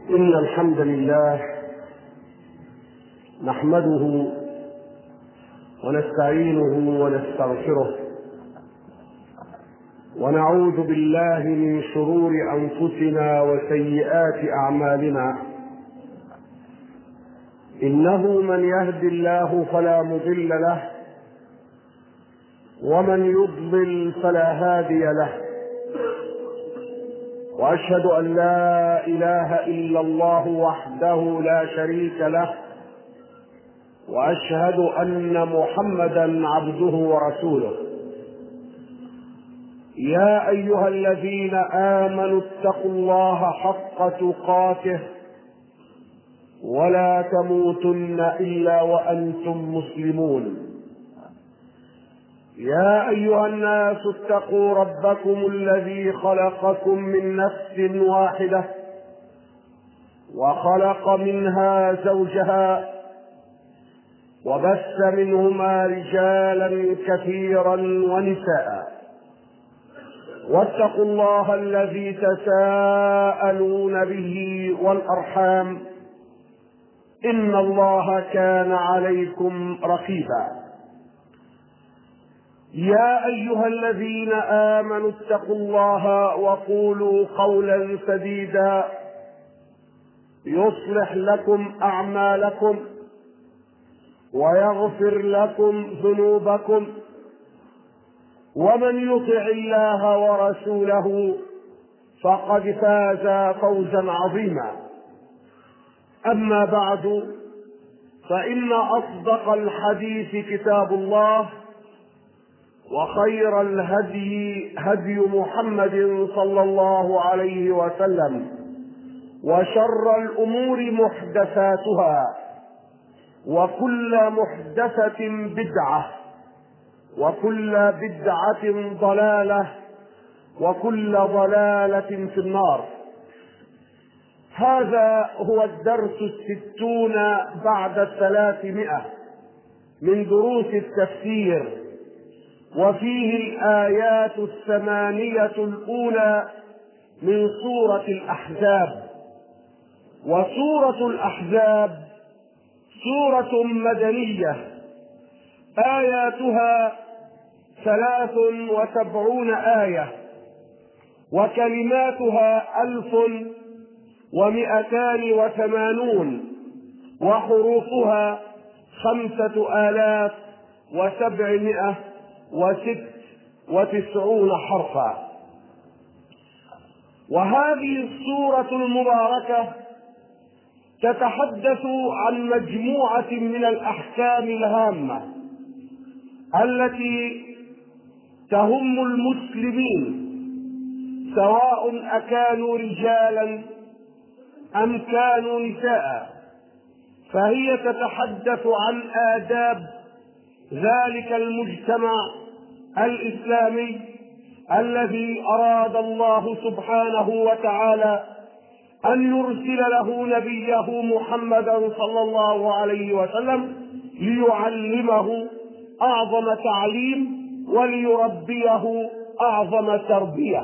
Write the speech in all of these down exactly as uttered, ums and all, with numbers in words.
إن الحمد لله نحمده ونستعينه ونستغفره ونعوذ بالله من شرور أنفسنا وسيئات أعمالنا. إنه من يهد الله فلا مضل له ومن يضلل فلا هادي له، وأشهد أن لا إله إلا الله وحده لا شريك له، وأشهد أن محمدا عبده ورسوله. يا أيها الذين آمنوا اتقوا الله حق تقاته ولا تموتن إلا وأنتم مسلمون. يا أيها الناس اتقوا ربكم الذي خلقكم من نفس واحدة وخلق منها زوجها وبث منهما رجالا كثيرا ونساء، واتقوا الله الذي تساءلون به والأرحام إن الله كان عليكم رقيبا. يا أيها الذين آمنوا اتقوا الله وقولوا قولا سديدا يصلح لكم أعمالكم ويغفر لكم ذنوبكم، ومن يطع الله ورسوله فقد فاز فوزا عظيما. أما بعد، فإن أصدق الحديث كتاب الله، وخير الهدي هدي محمد صلى الله عليه وسلم، وشر الأمور محدثاتها، وكل محدثة بدعة، وكل بدعة ضلالة، وكل ضلالة في النار. هذا هو الدرس الستون بعد الثلاثمائة من دروس التفسير، وفيه الآيات الثمانية الأولى من سورة الأحزاب. وسورة الأحزاب سورة مدنية آياتها ثلاث وسبعون آية، وكلماتها ألف ومئتان وثمانون، وحروفها خمسة آلاف وسبعمائة وست وتسعون حرفا. وهذه السورة المباركة تتحدث عن مجموعة من الأحكام الهامة التي تهم المسلمين، سواء أكانوا رجالا أم كانوا نساء. فهي تتحدث عن آداب ذلك المجتمع الإسلامي الذي أراد الله سبحانه وتعالى أن يرسل له نبيه محمدا صلى الله عليه وسلم ليعلمه أعظم تعليم وليربيه أعظم تربية.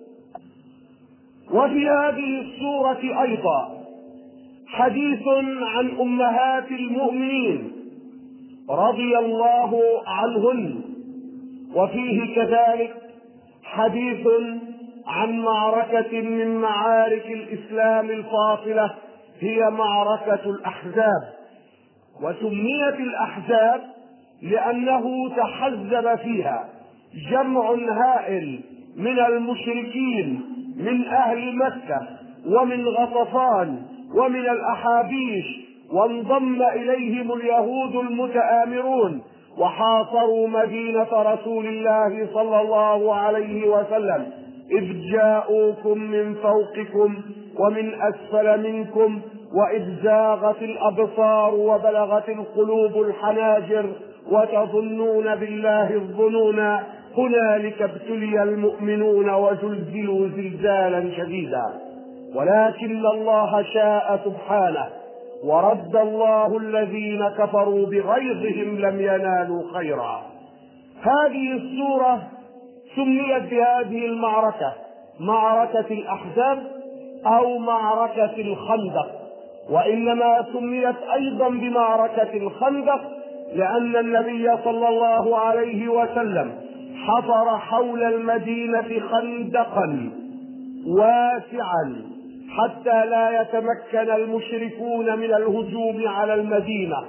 وفي هذه السورة أيضا حديث عن أمهات المؤمنين رضي الله عنهن، وفيه كذلك حديث عن معركة من معارك الإسلام الفاصلة هي معركة الأحزاب. وسميت الأحزاب لأنه تحزب فيها جمع هائل من المشركين من أهل مكة ومن غطفان ومن الأحابيش، وانضم إليهم اليهود المتآمرون وحاصروا مدينة رسول الله صلى الله عليه وسلم، إذ جاءوكم من فوقكم ومن أسفل منكم وإذ زاغت الأبصار وبلغت القلوب الحناجر وتظنون بالله الظنونا هنالك ابتلي المؤمنون وزلزلوا زلزالا شديدا. ولكن الله شاء سبحانه ورد الله الذين كفروا بغيظهم لم ينالوا خيرا. هذه السورة سميت بهذه المعركة معركة الأحزاب أو معركة الخندق، وإنما سميت أيضا بمعركة الخندق لأن النبي صلى الله عليه وسلم حفر حول المدينة خندقا واسعا حتى لا يتمكن المشركون من الهجوم على المدينة.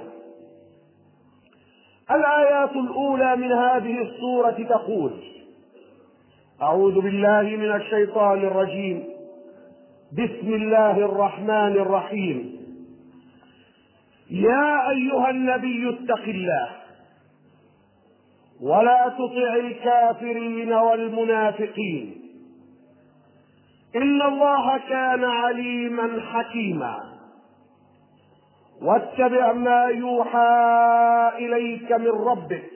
الآيات الأولى من هذه السورة تقول: أعوذ بالله من الشيطان الرجيم، بسم الله الرحمن الرحيم. يا أيها النبي اتق الله ولا تطع الكافرين والمنافقين إن الله كان عليما حكيما، واتبع ما يوحى إليك من ربك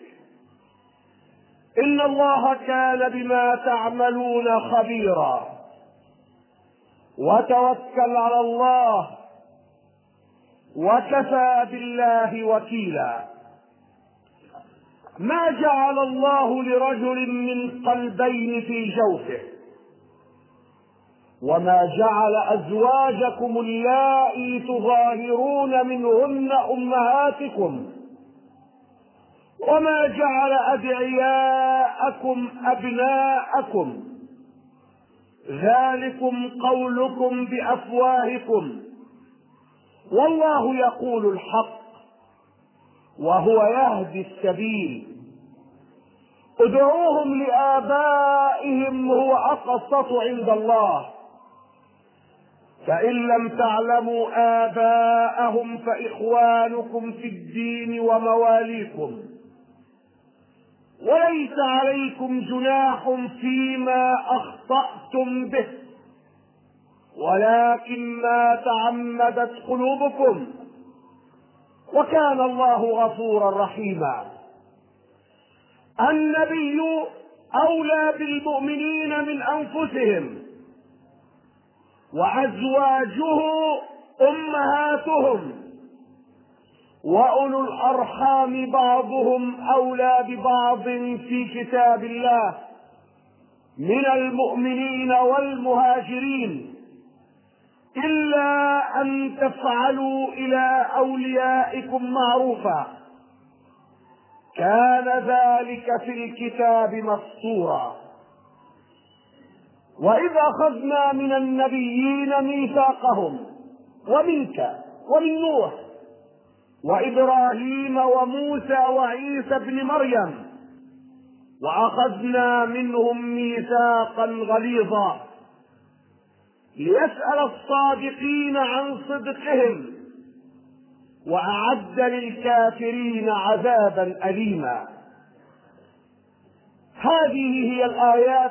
إن الله كان بما تعملون خبيرا، وتوكل على الله وكفى بالله وكيلا. ما جعل الله لرجل من قلبين في جوفه، وما جعل أزواجكم اللائي تظاهرون منهن أمهاتكم، وما جعل أدعياءكم أبناءكم، ذلكم قولكم بأفواهكم والله يقول الحق وهو يهدي السبيل. ادعوهم لآبائهم هو أقسط عند الله، فإن لم تعلموا آباءهم فإخوانكم في الدين ومواليكم، وليس عليكم جناح فيما أخطأتم به ولكن ما تعمدت قلوبكم، وكان الله غفورا رحيما. النبي أولى بالمؤمنين من أنفسهم، وأزواجه أمهاتهم، وأولو الأرحام بعضهم أولى ببعض في كتاب الله من المؤمنين والمهاجرين إلا أن تفعلوا إلى أوليائكم معروفا، كان ذلك في الكتاب مسطورا. وإذ أخذنا من النبيين ميثاقهم ومنك ومن نوح وإبراهيم وموسى وعيسى ابن مريم وأخذنا منهم ميثاقا غليظا ليسأل الصادقين عن صدقهم وأعد للكافرين عذابا أليما. هذه هي الآيات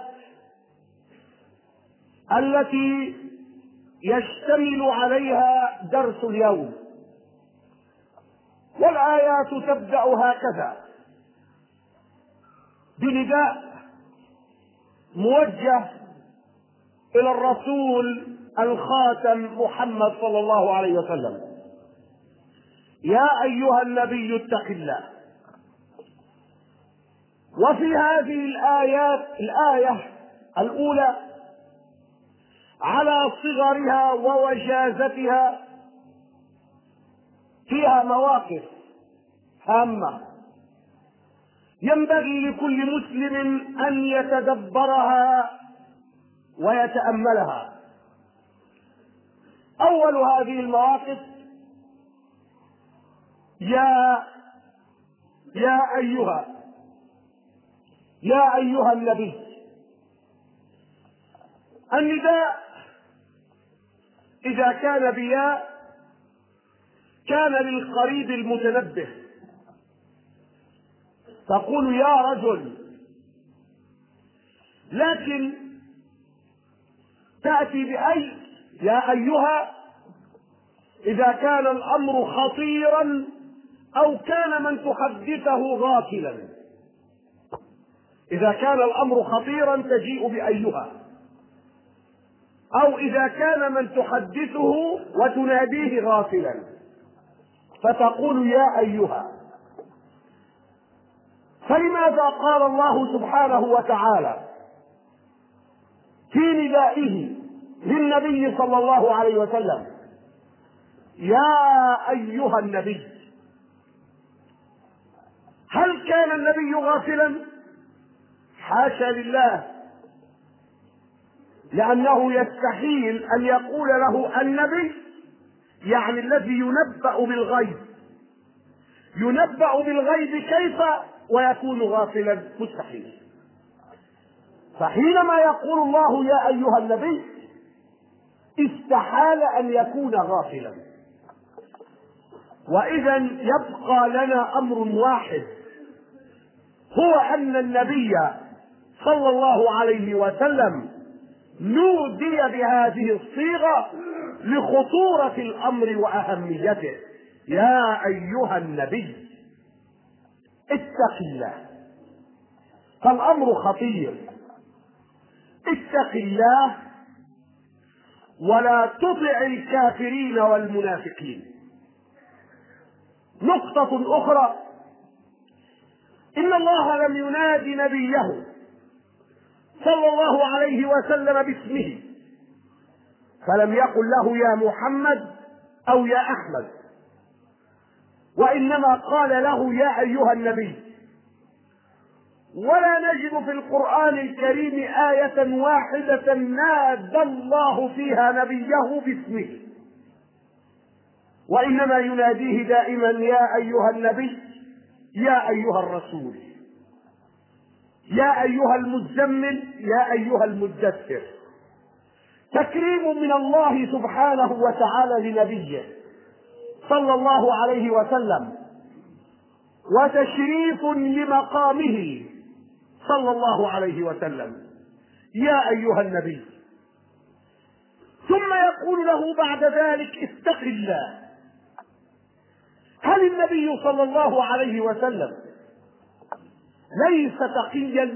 التي يشتمل عليها درس اليوم، والآيات تبدأ هكذا بنداء موجه إلى الرسول الخاتم محمد صلى الله عليه وسلم: يا أيها النبي اتق الله. وفي هذه الآيات الآية الأولى على صغرها ووجازتها فيها مواقف هامة ينبغي لكل مسلم أن يتدبرها ويتأملها. أول هذه المواقف: يا يا أيها يا أيها النبي. النداء إذا كان بيا كان للقريب المتنبه، تقول يا رجل، لكن تأتي بأي يا أيها إذا كان الأمر خطيرا أو كان من تحدثه غافلا. إذا كان الأمر خطيرا تجيء بأيها، أو إذا كان من تحدثه وتناديه غافلا فتقول يا أيها. فلماذا قال الله سبحانه وتعالى في ندائه للنبي صلى الله عليه وسلم: يا أيها النبي. هل كان النبي غافلا؟ حاشا لله، لأنه يستحيل أن يقول له النبي، يعني الذي ينبأ بالغيب. ينبأ بالغيب كيف ويكون غافلا؟ مستحيل. فحينما يقول الله يا أيها النبي استحال أن يكون غافلا. وإذا يبقى لنا أمر واحد، هو أن النبي صلى الله عليه وسلم نودي بهذه الصيغة لخطورة الأمر وأهميته: يا أيها النبي اتق الله. فالأمر خطير. اتق الله ولا تطع الكافرين والمنافقين. نقطة أخرى: إن الله لم ينادي نبيه صلى الله عليه وسلم باسمه، فلم يقل له يا محمد أو يا أحمد، وإنما قال له يا أيها النبي. ولا نجد في القرآن الكريم آية واحدة نادى الله فيها نبيه باسمه، وإنما يناديه دائما يا أيها النبي، يا أيها الرسول، يا أيها المزمل، يا أيها المدثر. تكريم من الله سبحانه وتعالى لنبيه صلى الله عليه وسلم، وتشريف لمقامه صلى الله عليه وسلم: يا أيها النبي. ثم يقول له بعد ذلك اتق الله. هل النبي صلى الله عليه وسلم ليس تقيا؟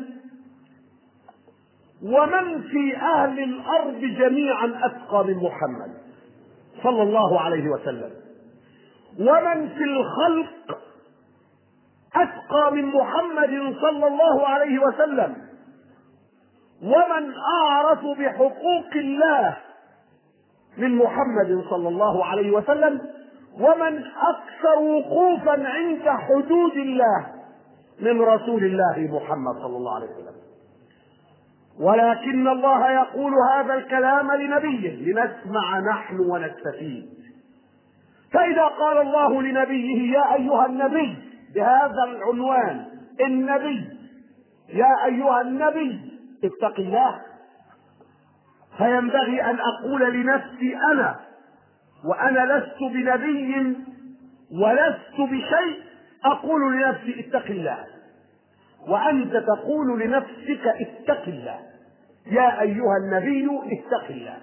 ومن في أهل الأرض جميعا أتقى من محمد صلى الله عليه وسلم؟ ومن في الخلق أتقى من محمد صلى الله عليه وسلم؟ ومن أعرف بحقوق الله من محمد صلى الله عليه وسلم؟ ومن أكثر وقوفا عند حدود الله من رسول الله محمد صلى الله عليه وسلم؟ ولكن الله يقول هذا الكلام لنبيه لنسمع نحن ونستفيد. فإذا قال الله لنبيه يا أيها النبي بهذا العنوان: النبي، يا أيها النبي اتق الله، فينبغي أن أقول لنفسي أنا، وأنا لست بنبي ولست بشيء، أقول لنفسي اتق الله، وأنت تقول لنفسك اتق الله. يا أيها النبي اتق الله.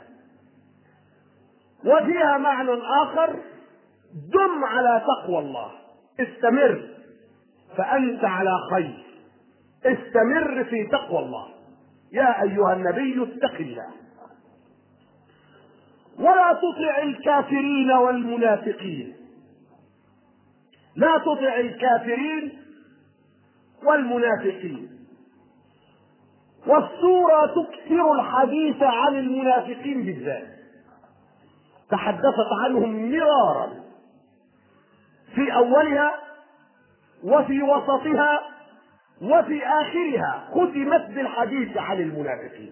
وفيها معنى آخر: دم على تقوى الله، استمر فأنت على خير، استمر في تقوى الله. يا أيها النبي اتق الله ولا تطع الكافرين والمنافقين. لا تطع الكافرين والمنافقين. والسورة تكثر الحديث عن المنافقين بالذات، تحدثت عنهم مرارا في أولها وفي وسطها وفي آخرها، ختمت بالحديث عن المنافقين.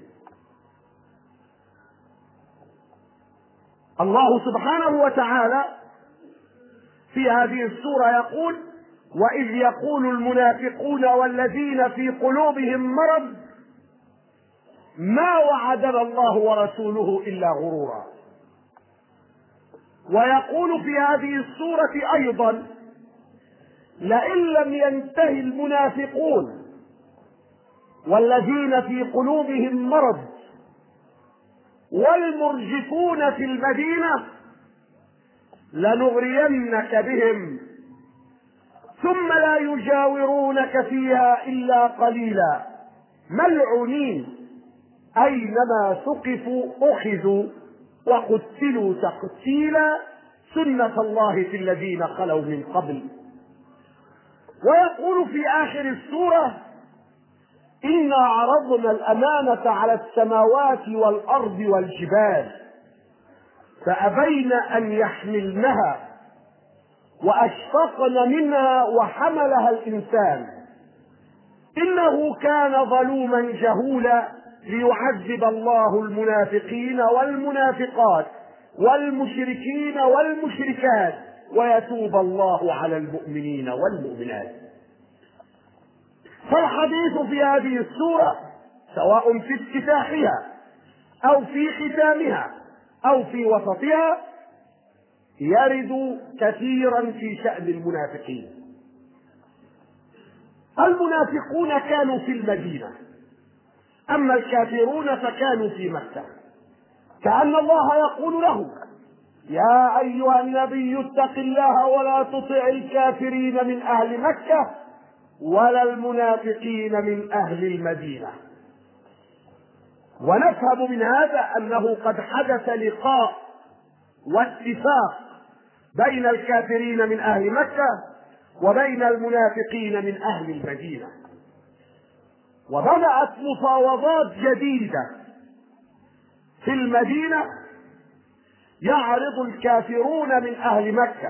الله سبحانه وتعالى في هذه السورة يقول: وإذ يقول المنافقون والذين في قلوبهم مرض ما وعدنا الله ورسوله إلا غرورا. ويقول في هذه السورة أيضا: لئن لم ينتهي المنافقون والذين في قلوبهم مرض والمرجفون في المدينة لنغرينك بهم ثم لا يجاورونك فيها إلا قليلا ملعونين أينما ثقفوا أخذوا وقتلوا تقتيلا سنة الله في الذين خلوا من قبل. ويقول في آخر السورة: إنا عرضنا الأمانة على السماوات والأرض والجبال فأبين أن يحملنها وأشفقن منها وحملها الإنسان إنه كان ظلوما جهولا ليعذب الله المنافقين والمنافقات والمشركين والمشركات ويتوب الله على المؤمنين والمؤمنات. فالحديث في هذه السورة سواء في افتتاحها أو في ختامها أو في وسطها يرد كثيرا في شأن المنافقين. المنافقون كانوا في المدينة، أما الكافرون فكانوا في مكة، كأن الله يقول له: يا أيها النبي اتق الله ولا تطع الكافرين من أهل مكة ولا المنافقين من أهل المدينة. ونفهم من هذا أنه قد حدث لقاء واتفاق بين الكافرين من أهل مكة وبين المنافقين من أهل المدينة، وبدأت مفاوضات جديدة في المدينة يعرض الكافرون من أهل مكة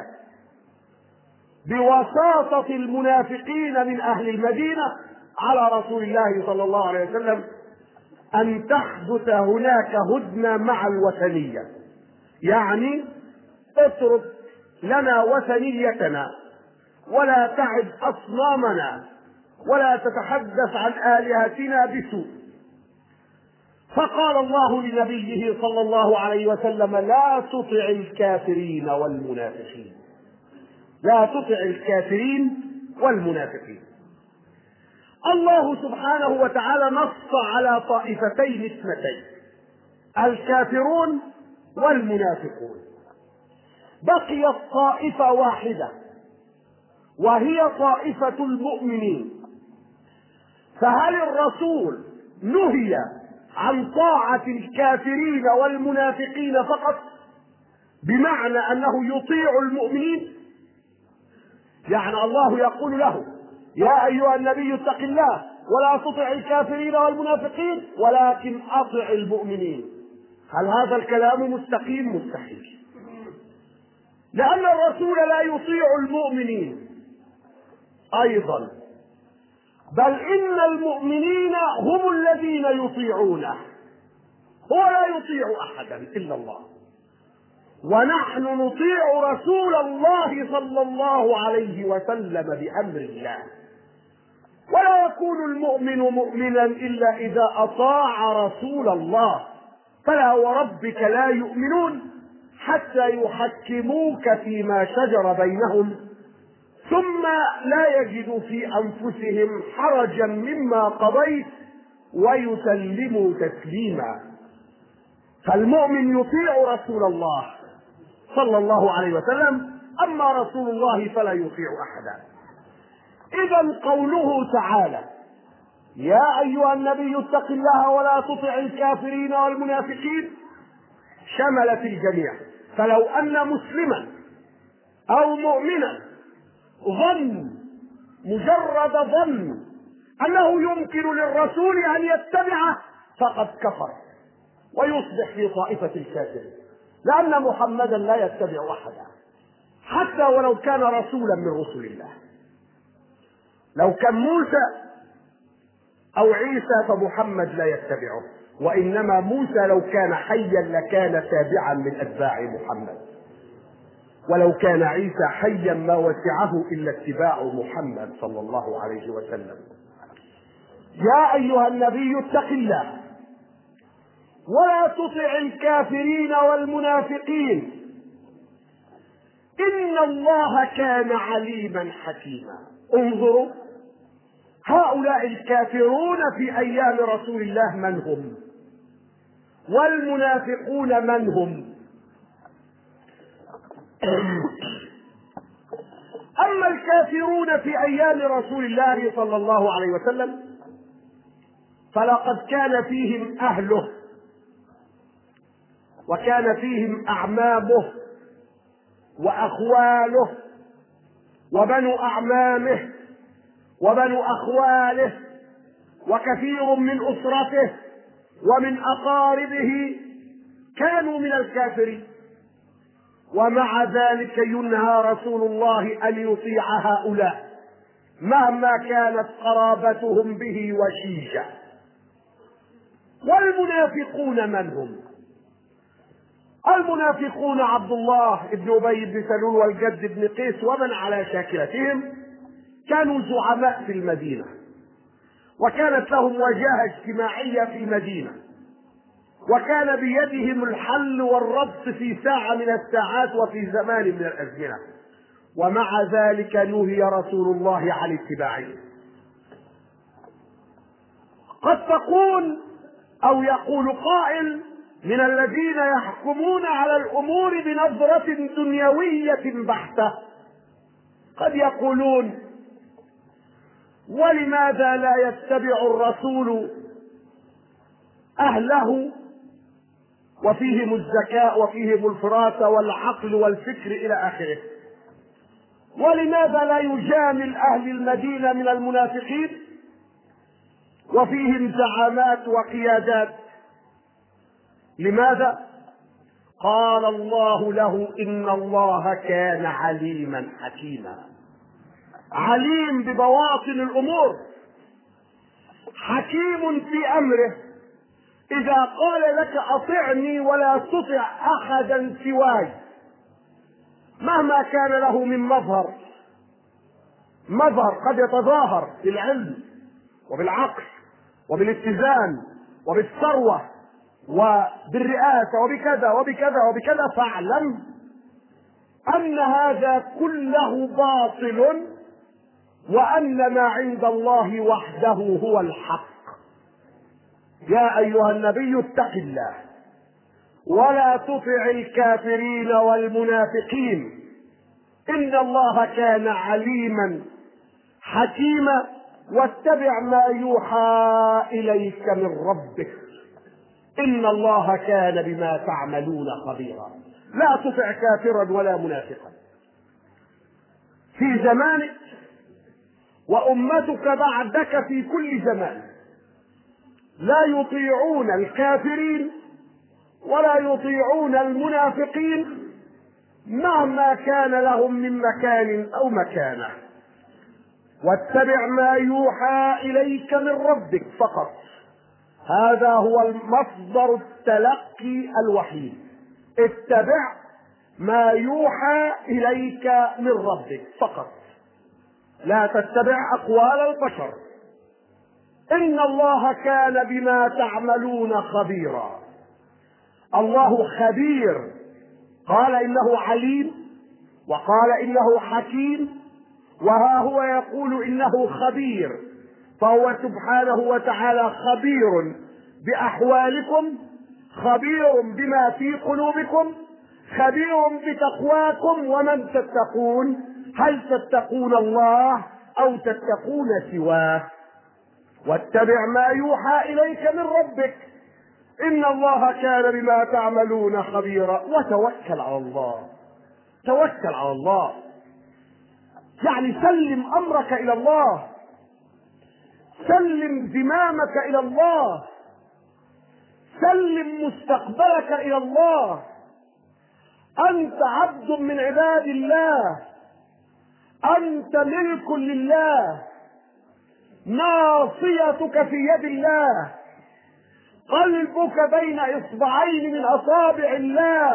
بوساطة المنافقين من أهل المدينة على رسول الله صلى الله عليه وسلم أن تحدث هناك هدنة مع الوثنية، يعني اترك لنا وثنيتنا ولا تعد أصنامنا ولا تتحدث عن آلهتنا بسوء. فقال الله لنبيه صلى الله عليه وسلم: لا تطع الكافرين والمنافقين، لا تطع الكافرين والمنافقين. الله سبحانه وتعالى نص على طائفتين اثنتين: الكافرون والمنافقون. بقيت طائفة واحدة وهي طائفة المؤمنين. فهل الرسول نهي عن طاعة الكافرين والمنافقين فقط بمعنى أنه يطيع المؤمنين؟ يعني الله يقول له: يا أيها النبي اتق الله ولا تطع الكافرين والمنافقين ولكن أطع المؤمنين. هل هذا الكلام مستقيم؟ مستحيل، لأن الرسول لا يطيع المؤمنين أيضا، بل إن المؤمنين هم الذين يطيعونه، هو لا يطيع أحدا إلا الله، ونحن نطيع رسول الله صلى الله عليه وسلم بأمر الله. ولا يكون المؤمن مؤمنا إلا إذا أطاع رسول الله. فلا وربك لا يؤمنون حتى يحكموك فيما شجر بينهم ثم لا يجدوا في أنفسهم حرجا مما قضيت ويسلموا تسليما. فالمؤمن يطيع رسول الله صلى الله عليه وسلم، أما رسول الله فلا يطيع أحدا. إذا قوله تعالى: يا أيها النبي اتق الله ولا تطع الكافرين والمنافقين شملت الجميع. فلو أن مسلما أو مؤمنا ظن، مجرد ظن أنه يمكن للرسول أن يتبعه فقد كفر ويصبح في طائفة الكافرين، لأن محمدا لا يتبع أحدا حتى ولو كان رسولا من رسل الله. لو كان موسى أو عيسى فمحمد لا يتبعه، وإنما موسى لو كان حيا لكان تابعا من أتباع محمد، ولو كان عيسى حيا ما وسعه إلا اتباع محمد صلى الله عليه وسلم. يا أيها النبي اتق الله ولا تطع الكافرين والمنافقين إن الله كان عليما حكيما. انظروا، هؤلاء الكافرون في أيام رسول الله من هم؟ والمنافقون من هم؟ أما الكافرون في أيام رسول الله صلى الله عليه وسلم فلقد كان فيهم أهله وكان فيهم أعمامه وأخواله وبنو أعمامه وبنو أخواله وكثير من أسرته ومن أقاربه كانوا من الكافرين، ومع ذلك ينهى رسول الله أن يطيع هؤلاء مهما كانت قرابتهم به وشيجة. والمنافقون من هم؟ المنافقون عبد الله بن أبي بن سلول والجد بن قيس ومن على شاكلتهم، كانوا زعماء في المدينة، وكانت لهم وجاهة اجتماعية في المدينة، وكان بيدهم الحل والربط في ساعة من الساعات وفي زمان من الأزمنة، ومع ذلك نهي رسول الله عن اتباعهم. قد تقول أو يقول قائل من الذين يحكمون على الأمور بنظرة دنيوية بحتة، قد يقولون: ولماذا لا يتبع الرسول أهله وفيهم الذكاء وفيهم الفراسة والعقل والفكر إلى آخره؟ ولماذا لا يجامل أهل المدينة من المنافقين وفيهم زعامات وقيادات؟ لماذا؟ قال الله له: إن الله كان عليما حكيما. عليم ببواطن الأمور، حكيم في أمره. إذا قال لك: أطعني ولا تطع أحدا سواي، مهما كان له من مظهر مظهر قد يتظاهر بالعلم وبالعقل وبالاتزان وبالثروة وبالرئاسة وبكذا وبكذا وبكذا، فاعلم أن هذا كله باطل، وأن ما عند الله وحده هو الحق. يا أيها النبي اتق الله ولا تطع الكافرين والمنافقين، إن الله كان عليما حكيما، واتبع ما يوحى إليك من ربك، إن الله كان بما تعملون خبيرا. لا تطع كافرا ولا منافقا. في زمانك وأمتك بعدك في كل زمان لا يطيعون الكافرين ولا يطيعون المنافقين مهما كان لهم من مكان أو مكانة. واتبع ما يوحى إليك من ربك فقط، هذا هو المصدر التلقي الوحيد. اتبع ما يوحى إليك من ربك فقط، لا تتبع أقوال البشر. إن الله كان بما تعملون خبيرا. الله خبير، قال إنه عليم، وقال إنه حكيم، وها هو يقول إنه خبير. فهو سبحانه وتعالى خبير بأحوالكم، خبير بما في قلوبكم، خبير بتقواكم. ومن تتقون؟ هل تتقون الله أو تتقون سواه؟ واتبع ما يوحى إليك من ربك، إن الله كان بما تعملون خبيرا. وتوكل على الله، توكل على الله، يعني سلم أمرك إلى الله، سلم زمامك إلى الله، سلم مستقبلك إلى الله. أنت عبد من عباد الله، أنت ملك لله، ناصيتك في يد الله، قلبك بين إصبعين من أصابع الله،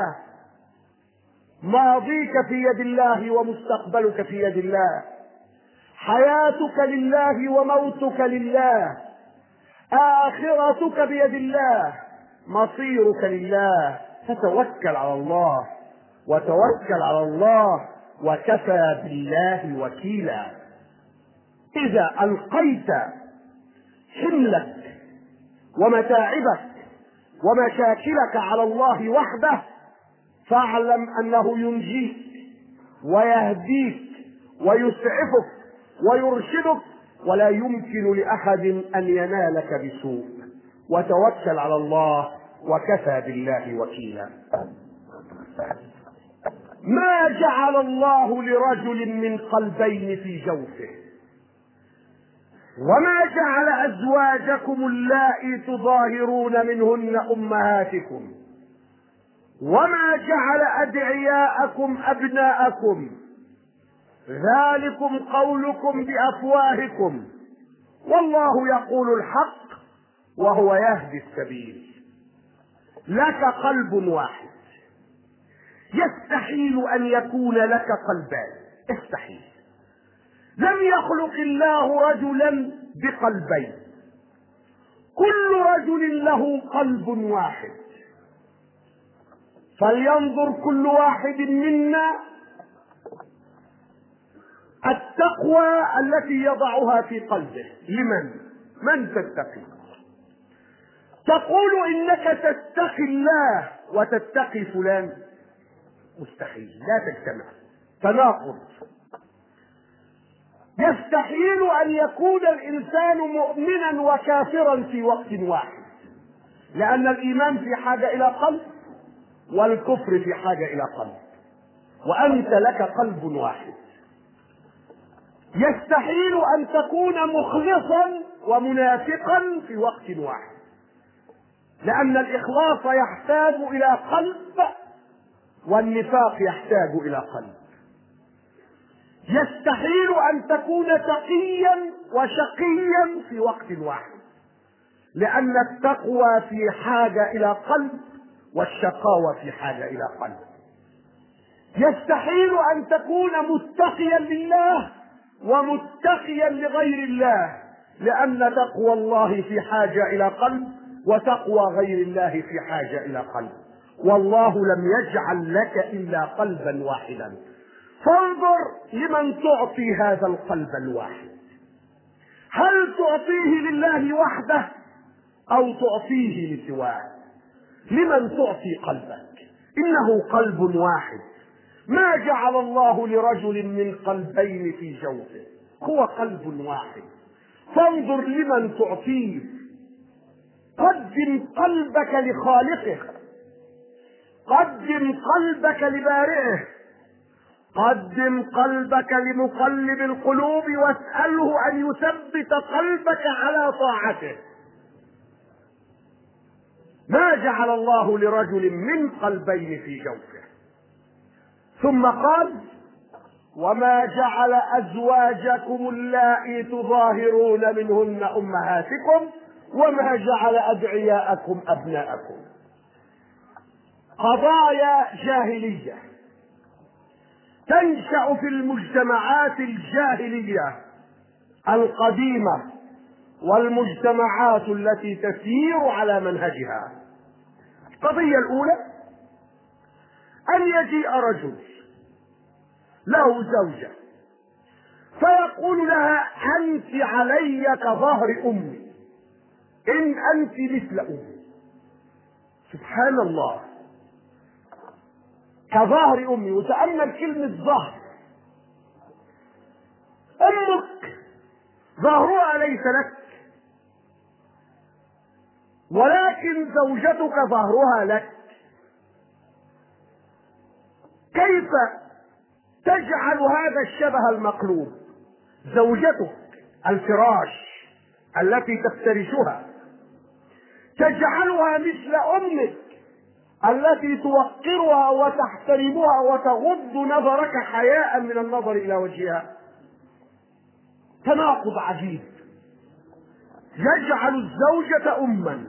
ماضيك في يد الله ومستقبلك في يد الله، حياتك لله وموتك لله، آخرتك بيد الله، مصيرك لله. فتوكل على الله، وتوكل على الله، وكفى بالله وكيلا. إذا ألقيت حملك ومتاعبك ومشاكلك على الله وحده، فاعلم أنه ينجيك ويهديك ويسعفك ويرشدك، ولا يمكن لأحد أن ينالك بسوء. وتوكل على الله، وكفى بالله وكيلا. ما جعل الله لرجل من قلبين في جوفه. وما جعل أزواجكم اللائي تظاهرون منهن أمهاتكم وما جعل أدعياءكم أبناءكم ذلكم قولكم بأفواهكم والله يقول الحق وهو يهدي السبيل. لك قلب واحد، يستحيل أن يكون لك قلبان، يستحيل. لم يخلق الله رجلا بقلبين، كل رجل له قلب واحد. فلينظر كل واحد منا التقوى التي يضعها في قلبه. لمن؟ من تتقي؟ تقول انك تتقي الله وتتقي فلان؟ مستحيل، لا تجتمع، تناقض. يستحيل ان يكون الانسان مؤمنا وكافرا في وقت واحد، لان الايمان في حاجه الى قلب والكفر في حاجه الى قلب، وانت لك قلب واحد. يستحيل ان تكون مخلصا ومنافقا في وقت واحد، لان الاخلاص يحتاج الى قلب والنفاق يحتاج الى قلب. يستحيل ان تكون تقيا وشقيا في وقت واحد، لان التقوى في حاجه الى قلب والشقاوه في حاجه الى قلب. يستحيل ان تكون متقيا لله ومتقيا لغير الله، لان تقوى الله في حاجه الى قلب وتقوى غير الله في حاجه الى قلب، والله لم يجعل لك الا قلبا واحدا. فانظر لمن تعطي هذا القلب الواحد، هل تعطيه لله وحده او تعطيه لسواه؟ لمن تعطي قلبك؟ انه قلب واحد، ما جعل الله لرجل من قلبين في جوفه، هو قلب واحد. فانظر لمن تعطيه، قدم قلبك لخالقه، قدم قلبك لبارئه، قدم قلبك لمقلب القلوب واسأله أن يثبت قلبك على طاعته. ما جعل الله لرجل من قلبين في جوفه. ثم قال وما جعل أزواجكم اللائي تظاهرون منهن أمهاتكم وما جعل أدعياءكم أبناءكم. قضايا جاهلية تنشأ في المجتمعات الجاهلية القديمة والمجتمعات التي تسير على منهجها. القضية الأولى أن يجيء رجل له زوجة فيقول لها أنت علي كظهر أمي، إن أنت مثل أمي. سبحان الله، كظهر أمي. وتأمل كلمة ظهر. أمك ظهرها ليس لك، ولكن زوجتك ظهرها لك. كيف تجعل هذا الشبه المقلوب؟ زوجتك الفراش التي تفترشها تجعلها مثل أمك التي توقرها وتحترمها وتغض نظرك حياء من النظر إلى وجهها. تناقض عجيب. يجعل الزوجة أما.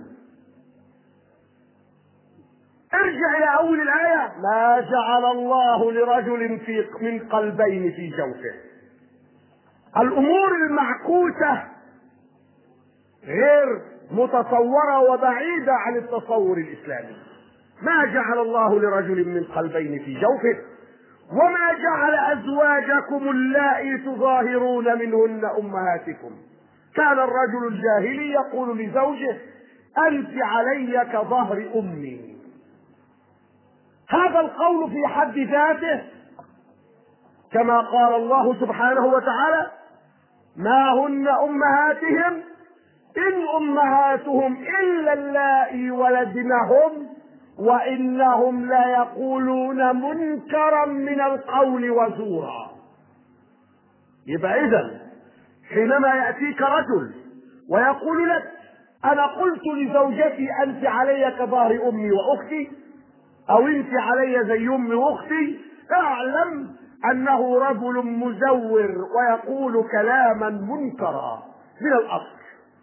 ارجع إلى أول الآية، ما جعل الله لرجل في من قلبين في جوفه. الأمور المعكوسة غير متصورة وبعيدة عن التصور الإسلامي. ما جعل الله لرجل من قلبين في جوفه وما جعل أزواجكم اللائي تظاهرون منهن أمهاتكم. كان الرجل الجاهلي يقول لزوجه أنت علي كظهر أمي. هذا القول في حد ذاته كما قال الله سبحانه وتعالى ما هن أمهاتهم إن أمهاتهم إلا اللائي ولدنهم وإنهم ليقولون منكرا من القول وزورا. يبقى إذن حينما يأتيك رجل ويقول لك أنا قلت لزوجتي أنت علي كظهر أمي وأختي، أو أنت علي زي أمي وأختي، اعلم أنه رجل مزور ويقول كلاما منكرا من الأصل.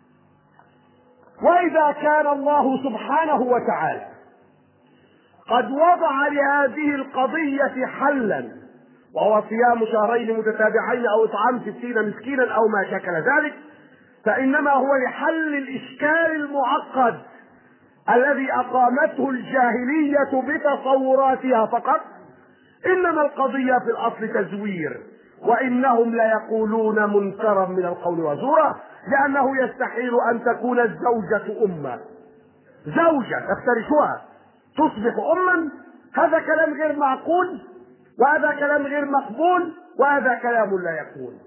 وإذا كان الله سبحانه وتعالى قد وضع لهذه القضية حلا، وهو صيام شهرين متتابعين أو إطعام ستين مسكينا أو ما شكل ذلك، فإنما هو لحل الإشكال المعقد الذي أقامته الجاهلية بتصوراتها فقط. إنما القضية في الأصل تزوير، وإنهم ليقولون منكرا من القول وزورا، لأنه يستحيل أن تكون الزوجة أمة، زوجة تفترشها تصبح أما. هذا كلام غير معقول، وهذا كلام غير مقبول، وهذا كلام لا يكون.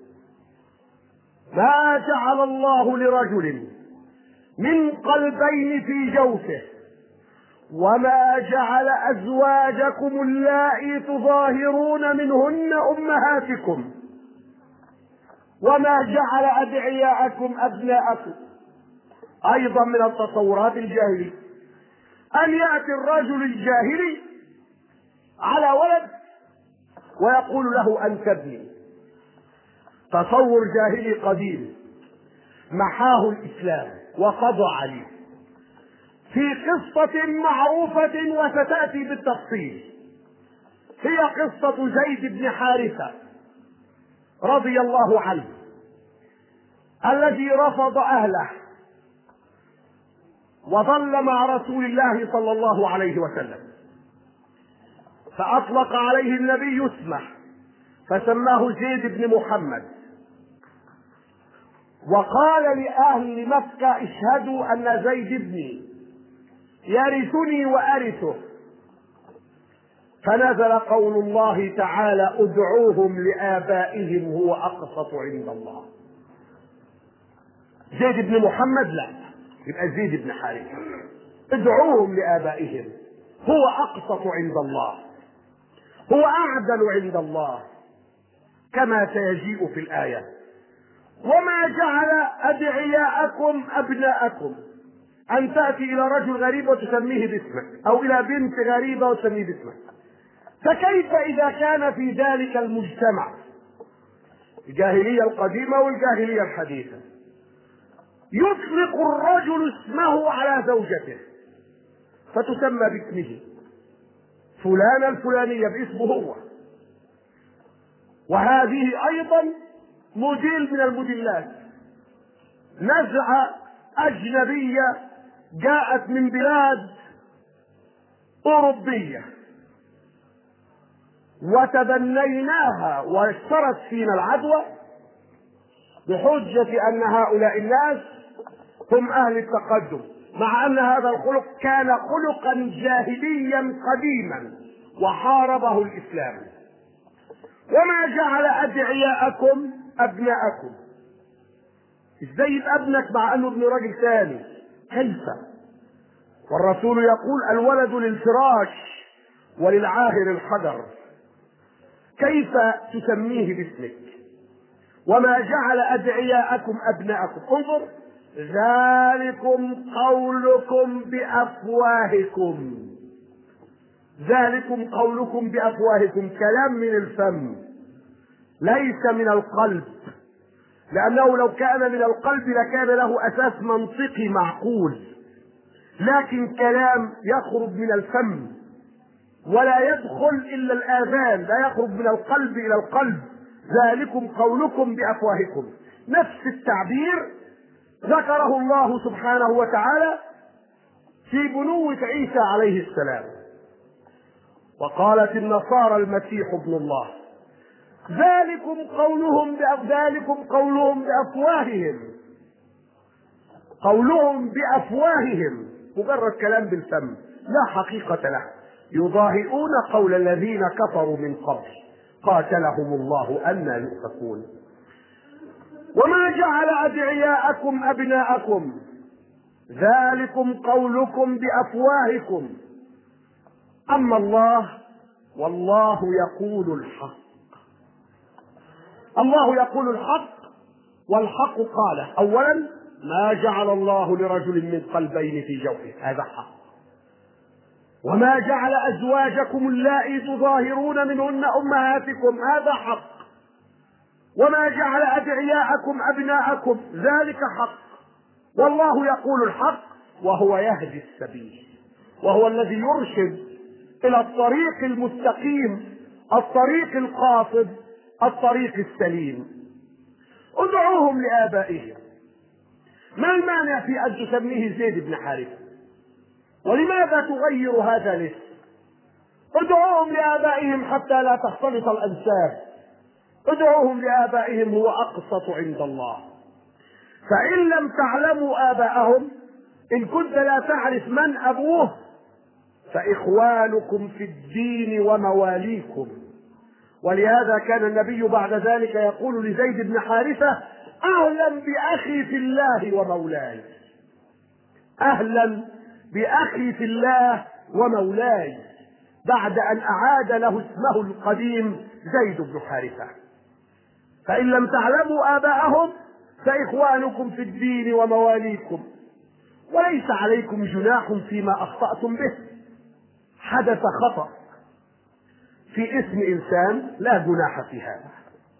ما جعل الله لرجل من قلبين في جوفه، وما جعل أزواجكم اللائي تظاهرون منهن أمهاتكم، وما جعل أدعياءكم أبناءكم. أيضا من التصورات الجاهلية أن يأتي الرجل الجاهلي على ولد ويقول له أنت ابني. تصور جاهلي قديم محاه الإسلام وقضى عليه في قصة معروفة وستأتي بالتفصيل. هي قصة زيد بن حارثة رضي الله عنه الذي رفض أهله وظل مع رسول الله صلى الله عليه وسلم، فأطلق عليه النبي اسمه فسماه زيد بن محمد، وقال لأهل مكة اشهدوا أن زيد ابني يرثني وأرثه. فنزل قول الله تعالى ادعوهم لآبائهم هو أقسط عند الله. زيد بن محمد لا، يبقى زيد بن حارثة. ادعوهم لآبائهم هو أقسط عند الله، هو أعدل عند الله، كما سيجيء في الآية. وما جعل أدعياءكم أبناءكم، أن تأتي إلى رجل غريب وتسميه باسمك، أو إلى بنت غريبة وتسميه باسمك. فكيف إذا كان في ذلك المجتمع، الجاهلية القديمة والجاهلية الحديثة، يطلق الرجل اسمه على زوجته فتسمى باسمه، فلانة الفلانية باسمه هو. وهذه أيضا موديل من الموديلات، نزعة أجنبية جاءت من بلاد أوروبية وتبنيناها واشترت فينا العدوى بحجة أن هؤلاء الناس هم أهل التقدم، مع أن هذا الخلق كان خلقا جاهليا قديما وحاربه الإسلام. وما جعل أدعياءكم أبناءكم، ازاي يبقى ابنك مع أنه ابن راجل ثاني؟ كيف؟ والرسول يقول الولد للفراش وللعاهر الحجر، كيف تسميه باسمك؟ وما جعل أدعياءكم أبناءكم، انظر، ذلكم قولكم بأفواهكم، ذلكم قولكم بأفواهكم، كلام من الفم ليس من القلب، لأنه لو كان من القلب لكان له أساس منطقي معقول، لكن كلام يخرج من الفم ولا يدخل إلا الآذان، لا يخرج من القلب إلى القلب. ذلكم قولكم بأفواهكم، نفس التعبير ذكره الله سبحانه وتعالى في بنوة عيسى عليه السلام. وقالت النصارى المسيح ابن الله، ذلكم قولهم ذلكم قولهم بأفواههم، قولهم بأفواههم مجرد كلام بالفم لا حقيقة له، يضاهئون قول الذين كفروا من قبل قاتلهم الله أنى يؤفكون. وما جعل أدعياءكم أبناءكم، ذلكم قولكم بأفواهكم، أما الله والله يقول الحق. الله يقول الحق والحق قال: أولا ما جعل الله لرجل من قلبين في جوفه، هذا حق. وما جعل أزواجكم اللائي تظاهرون منهن أمهاتكم، هذا حق. وما جعل أدعياءكم أبناءكم، ذلك حق. والله يقول الحق وهو يهدي السبيل، وهو الذي يرشد إلى الطريق المستقيم، الطريق القاصد، الطريق السليم. ادعوهم لآبائهم. ما المانع في أن تسميه زيد بن حارثة؟ ولماذا تغير هذا الاسم؟ ادعوهم لآبائهم حتى لا تختلط الأنساب. ادعوهم لآبائهم هو أقسط عند الله. فإن لم تعلموا آباءهم، إن كنت لا تعرف من أبوه، فإخوانكم في الدين ومواليكم. ولهذا كان النبي بعد ذلك يقول لزيد بن حارثة: أهلا بأخي في الله ومولاي، أهلا بأخي في الله ومولاي، بعد أن أعاد له اسمه القديم زيد بن حارثة. فإن لم تعلموا آباءهم فإخوانكم في الدين ومواليكم، وليس عليكم جناح فيما أخطأتم به. حدث خطأ في اسم إنسان، لا جناح في هذا.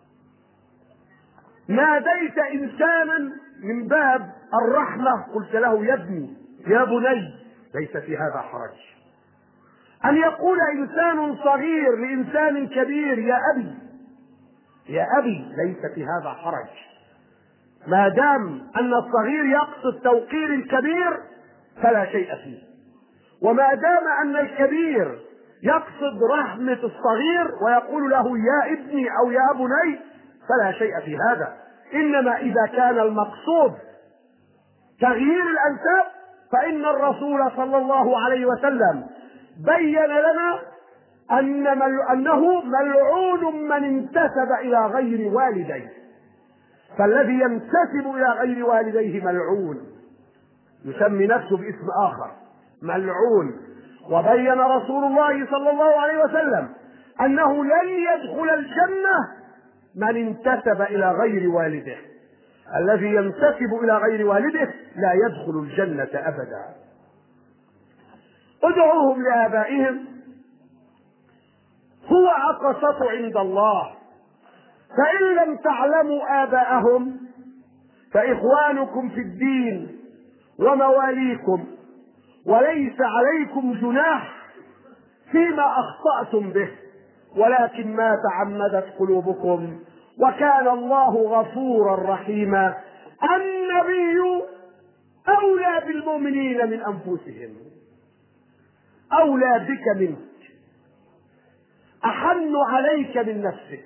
ناديت إنسانا من باب الرحمة، قلت له يا ابني يا بني، ليس في هذا حرج. أن يقول إنسان صغير لإنسان كبير يا أبي يا أبي، ليس في هذا حرج، ما دام أن الصغير يقصد توقير الكبير فلا شيء فيه، وما دام أن الكبير يقصد رحمة الصغير ويقول له يا ابني أو يا بني فلا شيء في هذا. إنما إذا كان المقصود تغيير الأنساب فإن الرسول صلى الله عليه وسلم بين لنا أن أنه ملعون من انتسب إلى غير والديه، فالذي ينتسب إلى غير والديه ملعون، يسمي نفسه باسم آخر ملعون. وبين رسول الله صلى الله عليه وسلم أنه لن يدخل الجنة من انتسب إلى غير والده، الذي ينتسب إلى غير والده لا يدخل الجنة أبدا. ادعوهم لآبائهم هو أقسط عند الله. فإن لم تعلموا آباءهم فإخوانكم في الدين ومواليكم، وليس عليكم جناح فيما أخطأتم به، ولكن ما تعمدت قلوبكم، وكان الله غفورا رحيما. النبي أولى بالمؤمنين من أنفسهم، أولى بك منك، أحن عليك من نفسك،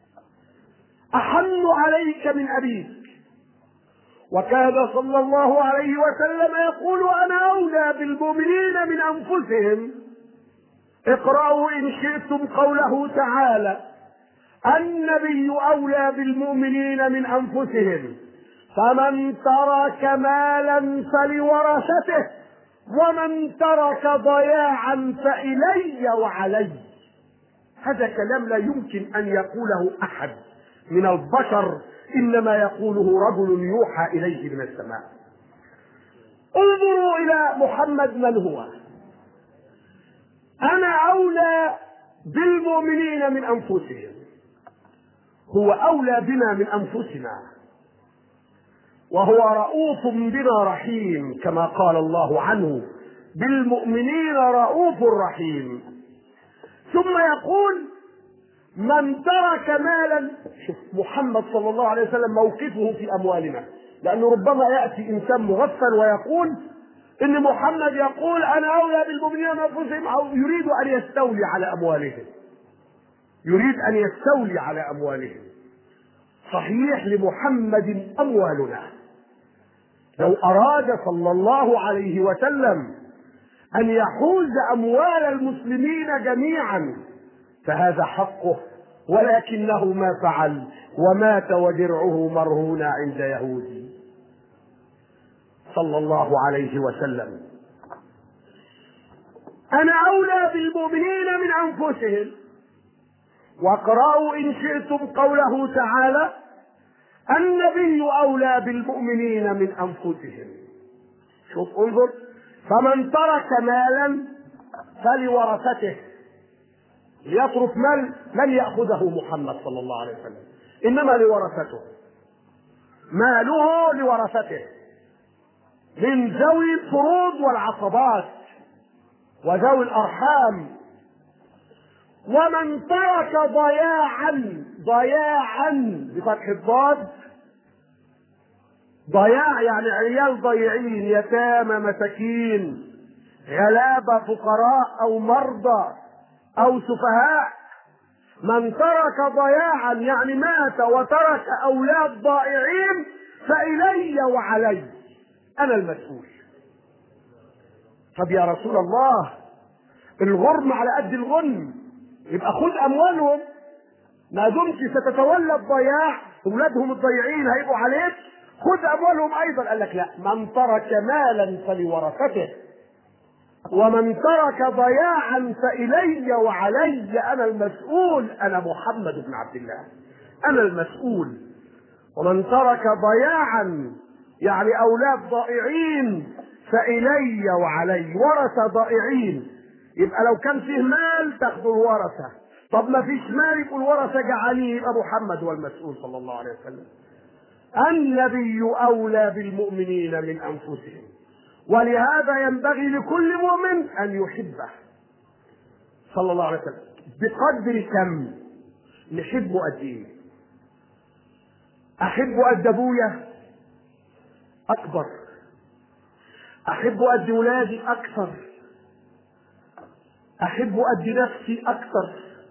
أحن عليك من أبيك. وكان صلى الله عليه وسلم يقول أنا أولى بالمؤمنين من أنفسهم. اقرأوا إن شئتم قوله تعالى: النبي أولى بالمؤمنين من أنفسهم، فمن ترك مالا فلورثته، ومن ترك ضياعا فإلي وعلي. هذا كلام لا يمكن أن يقوله أحد من البشر، إنما يقوله رجل يوحى إليه من السماء. انظروا إلى محمد من هو. أنا أولى بالمؤمنين من أنفسهم، هو أولى بنا من أنفسنا، وهو رؤوف بنا رحيم، كما قال الله عنه: بالمؤمنين رؤوف رحيم. ثم يقول: من ترك مالا. شوف محمد صلى الله عليه وسلم موقفه في أموالنا، لأنه ربما يأتي إنسان مغفل ويقول إن محمد يقول أنا أولى بالمؤمنين من أنفسهم، أو يريد أن يستولي على أموالهم، يريد أن يستولي على أموالهم. صحيح لمحمد أموالنا، لو أراد صلى الله عليه وسلم أن يحوز أموال المسلمين جميعا فهذا حقه، ولكنه ما فعل، ومات ودرعه مرهون عند يهودي صلى الله عليه وسلم. أنا أولى بالمؤمنين من أنفسهم. واقرأوا إن شئتم قوله تعالى: النبي أولى بالمؤمنين من أنفسهم. شوف انظر، فمن ترك مالا فلورثته. ليترك مال لن يأخذه محمد صلى الله عليه وسلم، إنما لورثته، ماله لورثته من ذوي الفروض والعصبات وذوي الأرحام. ومن ترك ضياعا، ضياعا بفتح الضاد، ضياع يعني عيال ضيعين، يتامى، مساكين، غلابة، فقراء أو مرضى أو سفهاء. من ترك ضياعا يعني مات وترك أولاد ضائعين فإلي وعلي، أنا المسؤول. طب يا رسول الله، الغرم على قد الغنم، يبقى خذ أموالهم ما دمت ستتولى الضياع، أولادهم الضيعين هيبقوا عليك، خذ أموالهم أيضا. قال لك لا، من ترك مالا فلورثته، ومن ترك ضياعا فإلي وعلي، أنا المسؤول، أنا محمد بن عبد الله، أنا المسؤول. ومن ترك ضياعا يعني أولاد ضائعين فإلي وعلي، ورث ضائعين، يبقى لو كان فيه مال تاخذوا الورثة، طب ما فيش مال يبقوا الورثة جعليه، يبقى محمد هو المسؤول صلى الله عليه وسلم. النبي أولى بالمؤمنين من أنفسهم، ولهذا ينبغي لكل مؤمن أن يحبه صلى الله عليه وسلم. بقدر كم نحبه قد إيه؟ أحبه قد أبويا أكبر، أحبه قد ولادي أكثر، أحبه قد نفسي أكثر.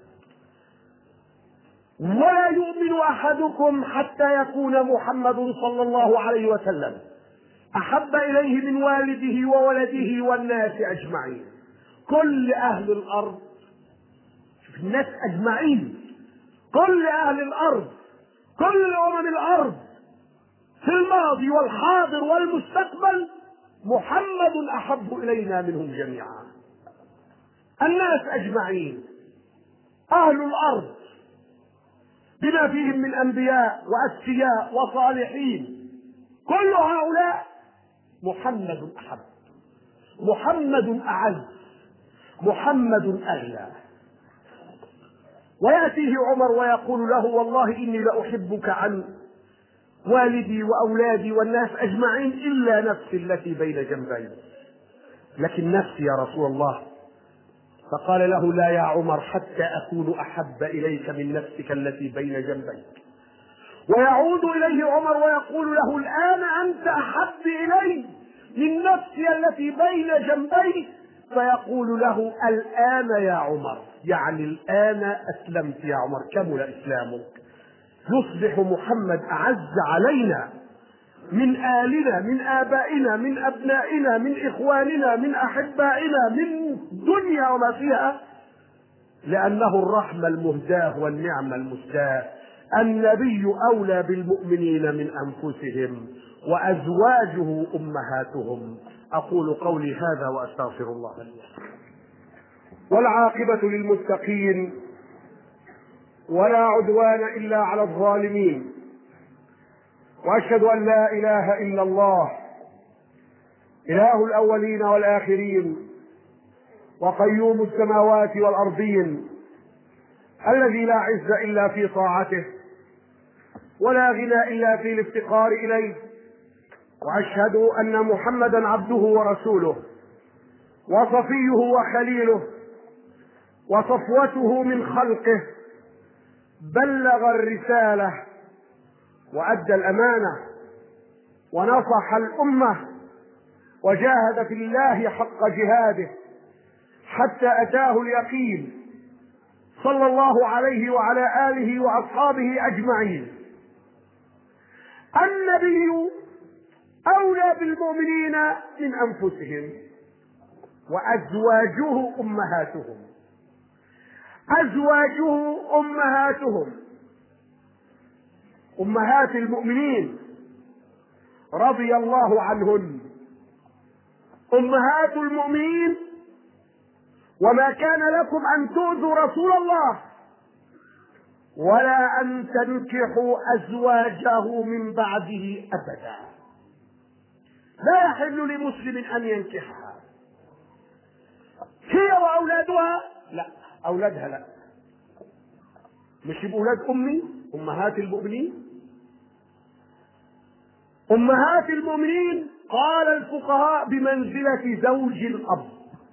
ولا يؤمن أحدكم حتى يكون محمد صلى الله عليه وسلم أحب إليه من والده وولده والناس أجمعين. كل أهل الأرض، الناس أجمعين، كل أهل الأرض، كل أمم الأرض في الماضي والحاضر والمستقبل، محمد أحب إلينا منهم جميعا. الناس أجمعين، أهل الأرض بما فيهم من أنبياء وأسفياء وصالحين، كل هؤلاء محمد أحب، محمد أعز، محمد أغلى. ويأتيه عمر ويقول له والله إني لأحبك عن والدي وأولادي والناس أجمعين إلا نفسي التي بين جنبي، لكن نفسي يا رسول الله. فقال له لا يا عمر حتى أكون أحب إليك من نفسك التي بين جنبيك. ويعود إليه عمر ويقول له الآن أنت أحب إلي من نفسي التي بين جنبيك. فيقول له الآن يا عمر، يعني الآن أسلمت يا عمر، كمل إسلامك، يصبح محمد أعز علينا من آلنا، من آبائنا، من أبنائنا، من إخواننا، من أحبائنا، من دنيا وما فيها، لأنه الرحمة المهداة والنعمة المسداة. النبي أولى بالمؤمنين من أنفسهم وأزواجه أمهاتهم. أقول قولي هذا وأستغفر الله لي. والعاقبة للمتقين ولا عدوان إلا على الظالمين، وأشهد أن لا إله إلا الله إله الأولين والآخرين وقيوم السماوات والأرضين، الذي لا عز إلا في طاعته ولا غنى إلا في الافتقار إليه. وأشهد أن محمدا عبده ورسوله وصفيه وخليله وصفوته من خلقه، بلغ الرسالة وأدى الأمانة ونصح الأمة وجاهد في الله حق جهاده حتى أتاه اليقين، صلى الله عليه وعلى آله وأصحابه أجمعين. النبي أولى بالمؤمنين من أنفسهم وأزواجه أمهاتهم. أزواجه أمهاتهم، أمهات المؤمنين رضي الله عنهن، أمهات المؤمنين. وما كان لكم أن تؤذوا رسول الله ولا أن تنكحوا أزواجه من بعده أبدا. لا يحل لمسلم أن ينكحها. هي وأولادها لا، أولادها لا، مش بأولاد أمي أمهات المؤمنين. أمهات المؤمنين قال الفقهاء بمنزلة زوج الأب،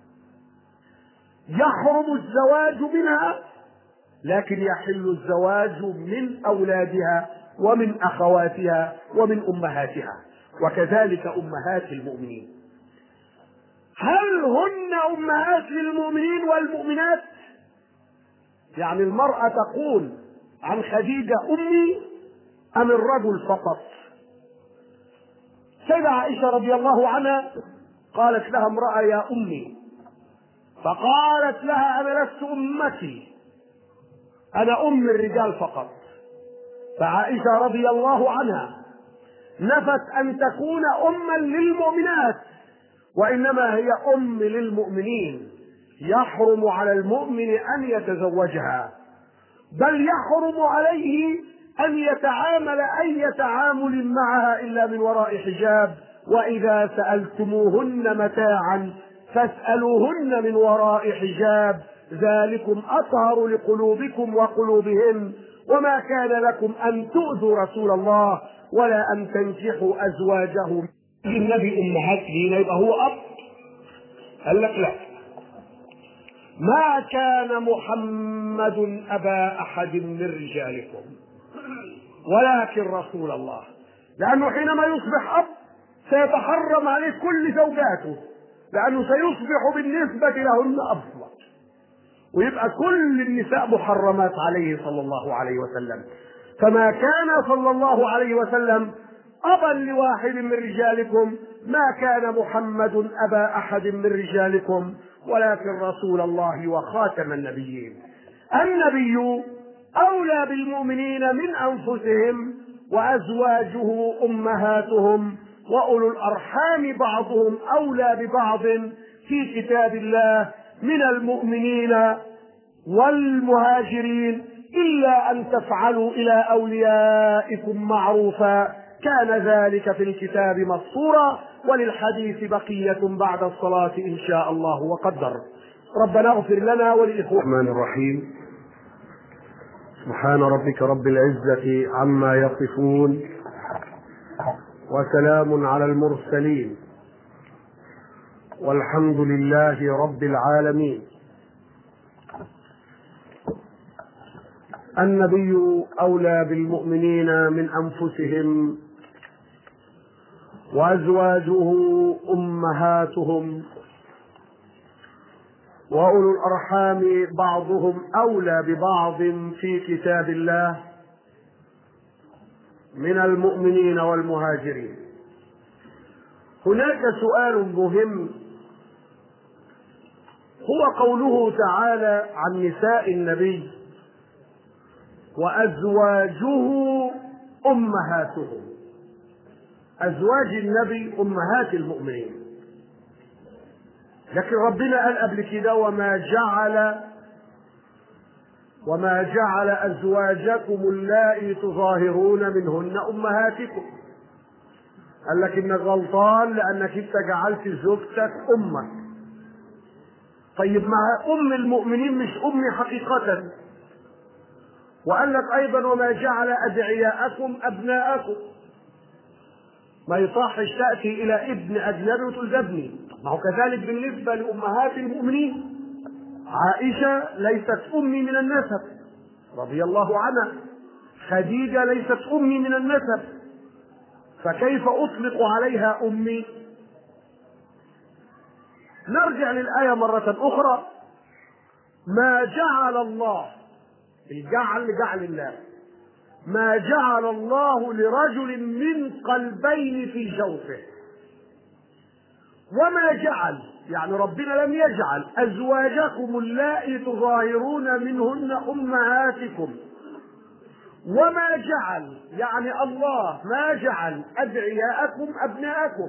يحرم الزواج منها لكن يحل الزواج من أولادها ومن أخواتها ومن أمهاتها، وكذلك أمهات المؤمنين. هل هن أمهات للمؤمنين والمؤمنات؟ يعني المرأة تقول عن خديجة أمي أم الرجل فقط؟ سيدة عائشة رضي الله عنها قالت لها امرأة يا أمي، فقالت لها أنا لست أمتي، أنا أم الرجال فقط. فعائشة رضي الله عنها نفت أن تكون أما للمؤمنات، وإنما هي أم للمؤمنين، يحرم على المؤمن أن يتزوجها، بل يحرم عليه أن يتعامل أي تعامل معها إلا من وراء حجاب. وإذا سألتموهن متاعا فاسألوهن من وراء حجاب، ذلكم أطهر لقلوبكم وقلوبهن، وما كان لكم أن تؤذوا رسول الله ولا أن تنكحوا أزواجه. النبي أمهات لينا يبقى هو أب؟ قال لك لا، ما كان محمد أبا أحد من رجالكم ولكن رسول الله، لأنه حينما يصبح أب سيتحرم عليه كل زوجاته، لأنه سيصبح بالنسبة لهن أفضل، ويبقى كل النساء محرمات عليه صلى الله عليه وسلم. فما كان صلى الله عليه وسلم أبا لواحد من رجالكم، ما كان محمد أبا أحد من رجالكم ولكن رسول الله وخاتم النبيين. النبي أولى بالمؤمنين من أنفسهم، وأزواجه أمهاتهم، وأولو الأرحام بعضهم أولى ببعض في كتاب الله من المؤمنين والمهاجرين، إلا أن تفعلوا إلى أوليائكم معروفا كان ذلك في الكتاب مسطورا. وللحديث بقية بعد الصلاة إن شاء الله وقدر. ربنا اغفر لنا ولإخواننا. الرحمن الرحيم. سبحان ربك رب العزة عما يصفون، وسلام على المرسلين، والحمد لله رب العالمين. النبي أولى بالمؤمنين من أنفسهم، وأزواجه أمهاتهم، وأولو الأرحام بعضهم أولى ببعض في كتاب الله من المؤمنين والمهاجرين. هناك سؤال مهم، هو قوله تعالى عن نساء النبي وأزواجه أمهاتهم. أزواج النبي أمهات المؤمنين، لكن ربنا قال قبل كده وما جعل وما جعل أزواجكم اللائي تظاهرون منهن أمهاتكم. قال لك إنك غلطان لأنك أنت جعلت زوجتك أمك. طيب مع أم المؤمنين مش أمي حقيقة. وقال لك أيضا وما جعل أدعياءكم أبناءكم. ما يصحش تأتي إلى ابن أجنبي وتقول ده ابني. ما هو كذلك بالنسبة لأمهات المؤمنين. عائشة ليست أمي من النسب رضي الله عنها، خديجة ليست أمي من النسب، فكيف أطلق عليها أمي؟ نرجع للآية مرة أخرى. ما جعل الله، الجعل جعل الله، ما جعل الله لرجل من قلبين في جوفه. وما جعل يعني ربنا لم يجعل أزواجكم اللائي تظاهرون منهن أمهاتكم. وما جعل يعني الله ما جعل أدعياءكم أبناءكم.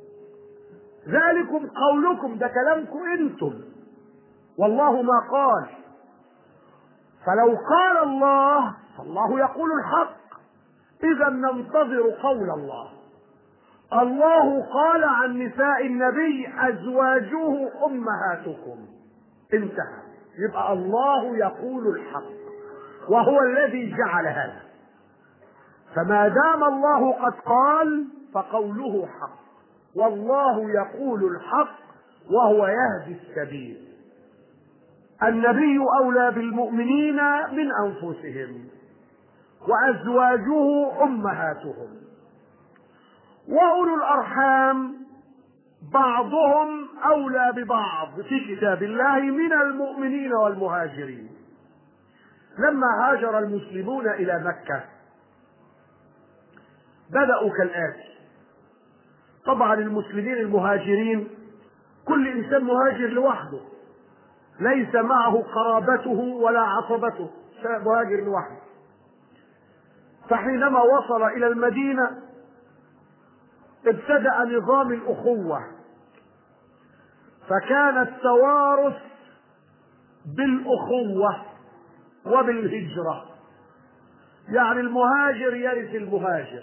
ذلكم قولكم، ده كلامكم انتم، والله ما قال. فلو قال الله فالله يقول الحق، إذا ننتظر قول الله. الله قال عن نساء النبي أزواجه أمهاتكم، انتهى. يبقى الله يقول الحق وهو الذي جعل هذا. فما دام الله قد قال فقوله حق، والله يقول الحق وهو يهدي السبيل. النبي أولى بالمؤمنين من أنفسهم وأزواجه أمهاتهم، وأولو الأرحام بعضهم أولى ببعض في كتاب الله من المؤمنين والمهاجرين. لما هاجر المسلمون إلى مكة بدأوا كالآتي. طبعا المسلمين المهاجرين كل إنسان مهاجر لوحده، ليس معه قرابته ولا عصبته، مهاجر لوحده. فحينما وصل إلى المدينة ابتدأ نظام الأخوة، فكان التوارث بالأخوة وبالهجرة، يعني المهاجر يرث المهاجر،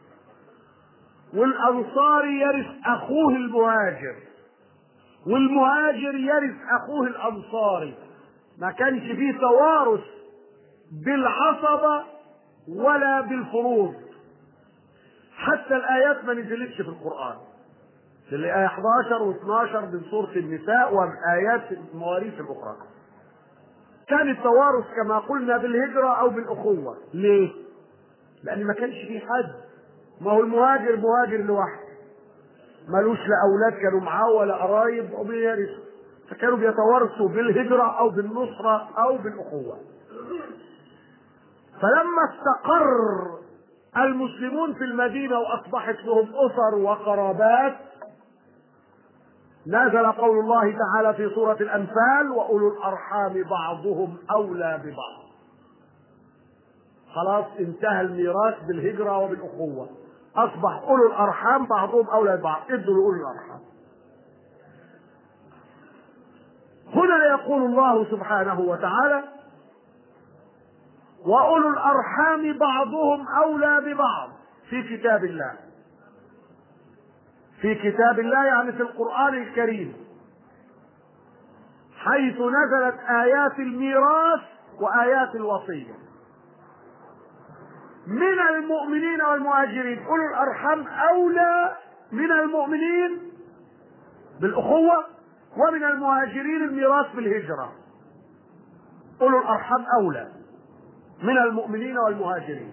والأنصاري يرث أخوه المهاجر، والمهاجر يرث أخوه الأنصاري. ما كانش فيه توارث بالعصبة ولا بالفروض. حتى الآيات ما نزلتش في القرآن، في الآية إحدى عشر واثناشر من سورة النساء وآيات المواريث الأخرى. كان التوارث كما قلنا بالهجرة أو بالأخوة. ليه؟ لأن ما كانش فيه حد. ما هو المهاجر مهاجر لوحده، ملوش لا أولاد كانوا معاه ولا قرايب وبيرثوا، فكانوا بيتوارثوا بالهجرة أو بالنصرة أو بالأخوة. فلما استقر المسلمون في المدينة وأصبحت لهم أسر وقرابات، نزل قول الله تعالى في سورة الأنفال: وأولو الأرحام بعضهم أولى ببعض. خلاص انتهى الميراث بالهجرة وبالأخوة، أصبح أولو الأرحام بعضهم أولى ببعض، ادوا لأولو الأرحام. هنا يقول الله سبحانه وتعالى: وأولو الأرحام بعضهم أولى ببعض في كتاب الله. في كتاب الله يعني في القرآن الكريم، حيث نزلت آيات الميراث وآيات الوصية. من المؤمنين والمهاجرين أولو الأرحام أولى من المؤمنين بالأخوة، ومن المهاجرين الميراث بالهجرة. أولو الأرحام أولى من المؤمنين والمهاجرين،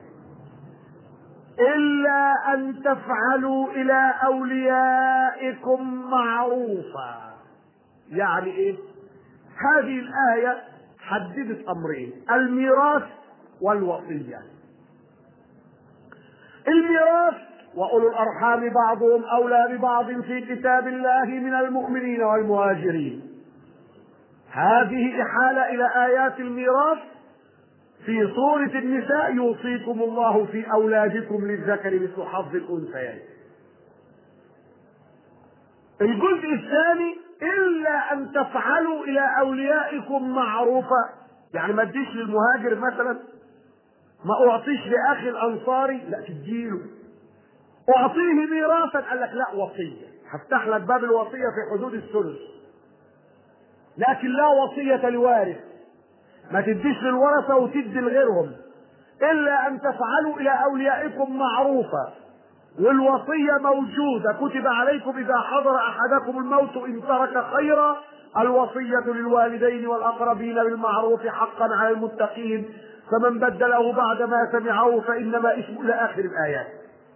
إلا أن تفعلوا إلى أوليائكم معروفا. يعني إيه؟ هذه الآية حددت أمرين: الميراث والوصية. الميراث: وأولو الأرحام بعضهم أولى ببعض في كتاب الله من المؤمنين والمهاجرين. هذه إحالة إلى آيات الميراث في سورة النساء: يوصيكم الله في أولادكم للذكر مثل حظ الأنثيين. الجزء الثاني: إلا أن تفعلوا إلى أوليائكم معروفا. يعني ما تديش للمهاجر مثلا، ما أعطيش لأخي الأنصاري، لا تديله. أعطيه ميراثا، قال لك لا، وصية، هفتح لك باب الوصية في حدود الثلث، لكن لا وصية لوارث. ما تديش للورثة وتدي لغيرهم. إلا أن تفعلوا إلى أوليائكم معروفا، والوصية موجودة: كتب عليكم إذا حضر أحدكم الموت إن ترك خيرا الوصية للوالدين والأقربين بالمعروف حقا على المتقين، فمن بدله بعد ما سمعه فإنما اسمه، إلى آخر الآيات.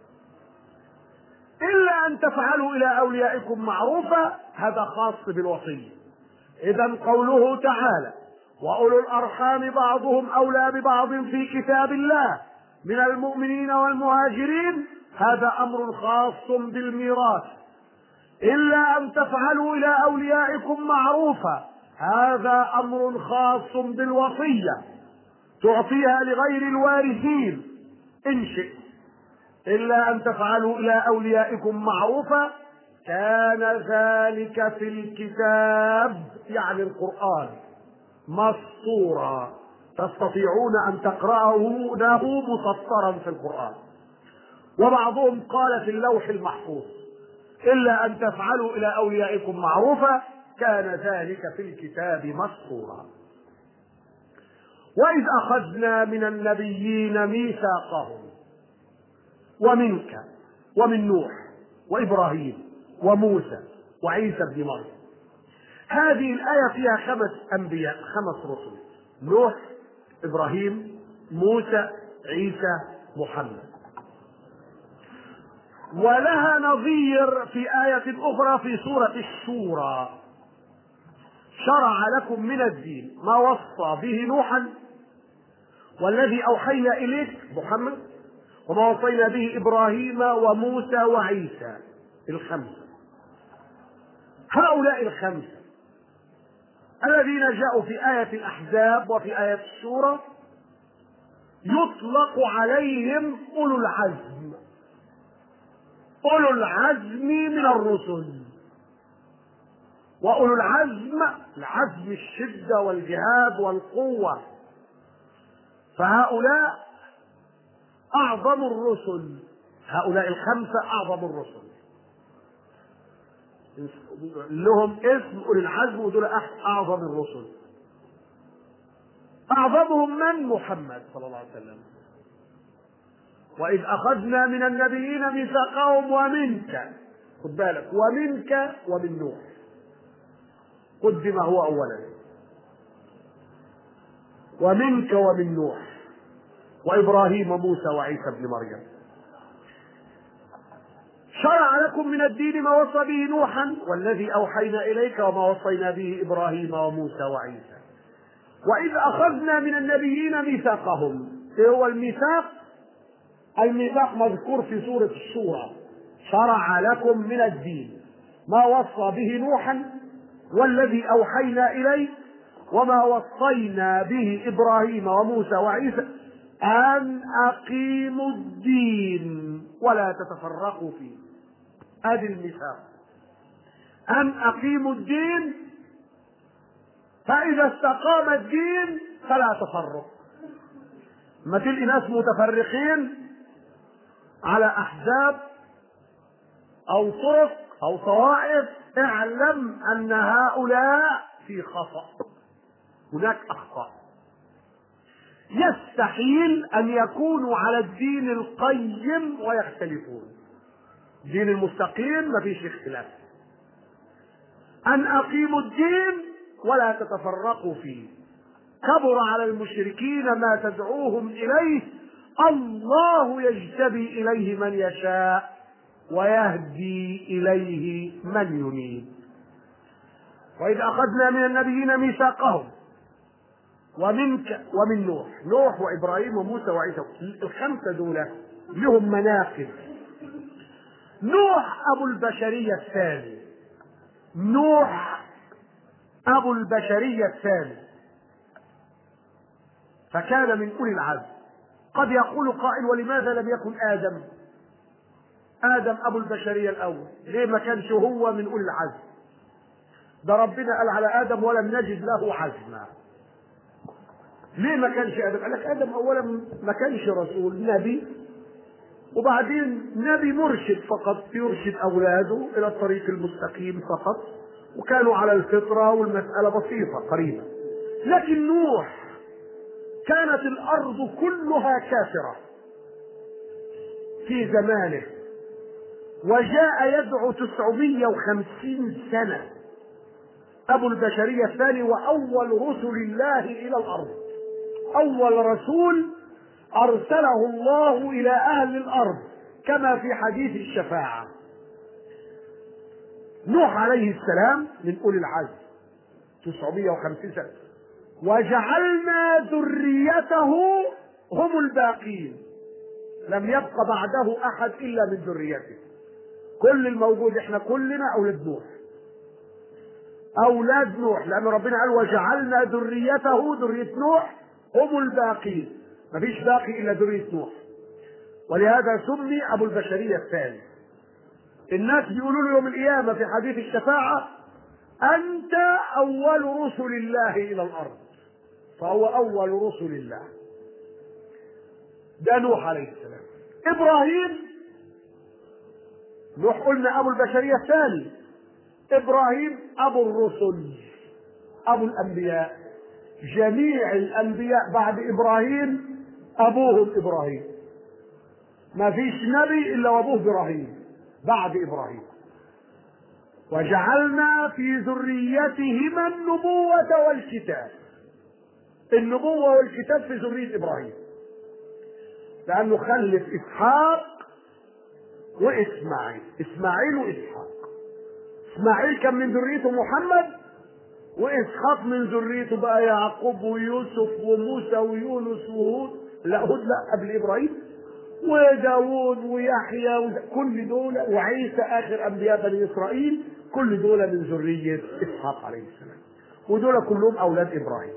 إلا أن تفعلوا إلى أوليائكم معروفا، هذا خاص بالوصية. إذن قوله تعالى: وأولو الأرحام بعضهم أولى ببعض في كتاب الله من المؤمنين والمهاجرين، هذا أمر خاص بالميراث. إلا أن تفعلوا إلى أوليائكم معروفا، هذا أمر خاص بالوصية، تعطيها لغير الوارثين إن شئت. إلا أن تفعلوا إلى أوليائكم معروفا، كان ذلك في الكتاب يعني القرآن مسطورا. تستطيعون أن تقرأونه مسطرا في القرآن، وبعضهم قال في اللوح المحفوظ، إلا أن تفعلوا إلى أوليائكم معروفا كان ذلك في الكتاب مسطورا. وإذ أخذنا من النبيين ميثاقهم ومنك ومن نوح وإبراهيم وموسى وعيسى بن مريم. هذه الآية فيها خمس أنبياء، خمس رسل: نوح، إبراهيم، موسى، عيسى، محمد. ولها نظير في آية أخرى في سورة الشورى: شرع لكم من الدين ما وصى به نوحا والذي أوحينا إليك محمد وما وصينا به إبراهيم وموسى وعيسى. الخمسة، هؤلاء الخمسة الذين جاءوا في آية الأحزاب وفي آية الشورى يطلق عليهم أولو العزم، أولو العزم من الرسل. وأولو العزم، العزم الشدة والجهاد والقوة، فهؤلاء أعظم الرسل، هؤلاء الخمسة أعظم الرسل، لهم اسم أولي العزم، ودول أعظم الرسل. أعظمهم من؟ محمد صلى الله عليه وسلم. وإذ أخذنا من النبيين ميثاقهم ومنك، خد بالك، ومنك ومن نوح، قدم هو أولا، ومنك ومن نوح وإبراهيم وموسى وعيسى بن مريم. شرع لكم من الدين ما وصى به نوحا والذي أوحينا إليك وما وصينا به إبراهيم وموسى وعيسى. وإذ أخذنا من النبيين ميثاقهم. إيه هو الميثاق؟ الميثاق مذكور في سورة الشورى: شرع لكم من الدين ما وصى به نوحا والذي أوحينا إليك وما وصينا به إبراهيم وموسى وعيسى أن أقيموا الدين ولا تتفرقوا فيه. هذه الميثاق، أن أقيموا الدين، فإذا استقام الدين فلا تفرق. ما تلقي ناس متفرقين على أحزاب أو طرق أو طوائف، اعلم أن هؤلاء في خطأ، هناك أخطاء. يستحيل أن يكونوا على الدين القيم ويختلفون. الدين المستقيم ما فيش اختلاف. أن أقيموا الدين ولا تتفرقوا فيه. كبر على المشركين ما تدعوهم إليه، الله يجتبي إليه من يشاء ويهدي إليه من ينيب. وإذ أخذنا من النبيين ميثاقهم ومنك ومن نوح، نوح وإبراهيم وموسى وعيسى، الخمسة دول لهم مناقب. نوح أبو البشرية الثاني، نوح أبو البشرية الثاني، فكان من أولي العزم. قد يقول قائل: ولماذا لم يكن آدم؟ آدم أبو البشرية الأول، ليه ما كانش هو من أولي العزم؟ ده ربنا قال على آدم: ولم نجد له عزما. ليه ما كانش آدم؟ قال لك آدم أولا ما كانش رسول، نبي، وبعدين نبي مرشد فقط، يرشد أولاده إلى الطريق المستقيم فقط، وكانوا على الفطرة والمسألة بسيطة قريبة. لكن نوح كانت الأرض كلها كافرة في زمانه، وجاء يدعو تسعمائة وخمسين سنة، أبو البشرية الثاني وأول رسل الله إلى الأرض، أول رسول أرسله الله إلى أهل الأرض كما في حديث الشفاعة. نوح عليه السلام من أولي العزم، تسعمائة وخمسين سنة، وجعلنا ذريته هم الباقين، لم يبق بعده أحد إلا من ذريته. كل الموجود احنا كلنا أولاد نوح، أولاد نوح، لأن ربنا قال: وجعلنا ذريته، ذرية نوح، هم الباقين، مفيش باقي إلا ذرية نوح، ولهذا سمي أبو البشرية الثاني. الناس بيقولوا له يوم القيامة في حديث الشفاعة: أنت أول رسل الله إلى الأرض، فهو أول رسل الله. ده نوح عليه السلام. إبراهيم، نوح قلنا أبو البشرية الثاني، إبراهيم أبو الرسل، أبو الأنبياء. جميع الأنبياء بعد إبراهيم أبوهم إبراهيم، ما فيش نبي إلا وأبوه إبراهيم بعد إبراهيم. وجعلنا في ذريتهما النبوة والكتاب. النبوة والكتاب في ذرية إبراهيم، لأنه خلف إسحاق وإسماعيل، إسماعيل وإسحاق. إسماعيل كان من ذريته محمد، وإسحاق من ذريته بقى يعقوب ويوسف وموسى ويونس وهود، لا هود لا قبل إبراهيم، وداود ويحيى، كل دول، وعيسى آخر أنبياء بني إسرائيل، كل دول من ذرية إسحاق عليه السلام، ودول كلهم أولاد إبراهيم.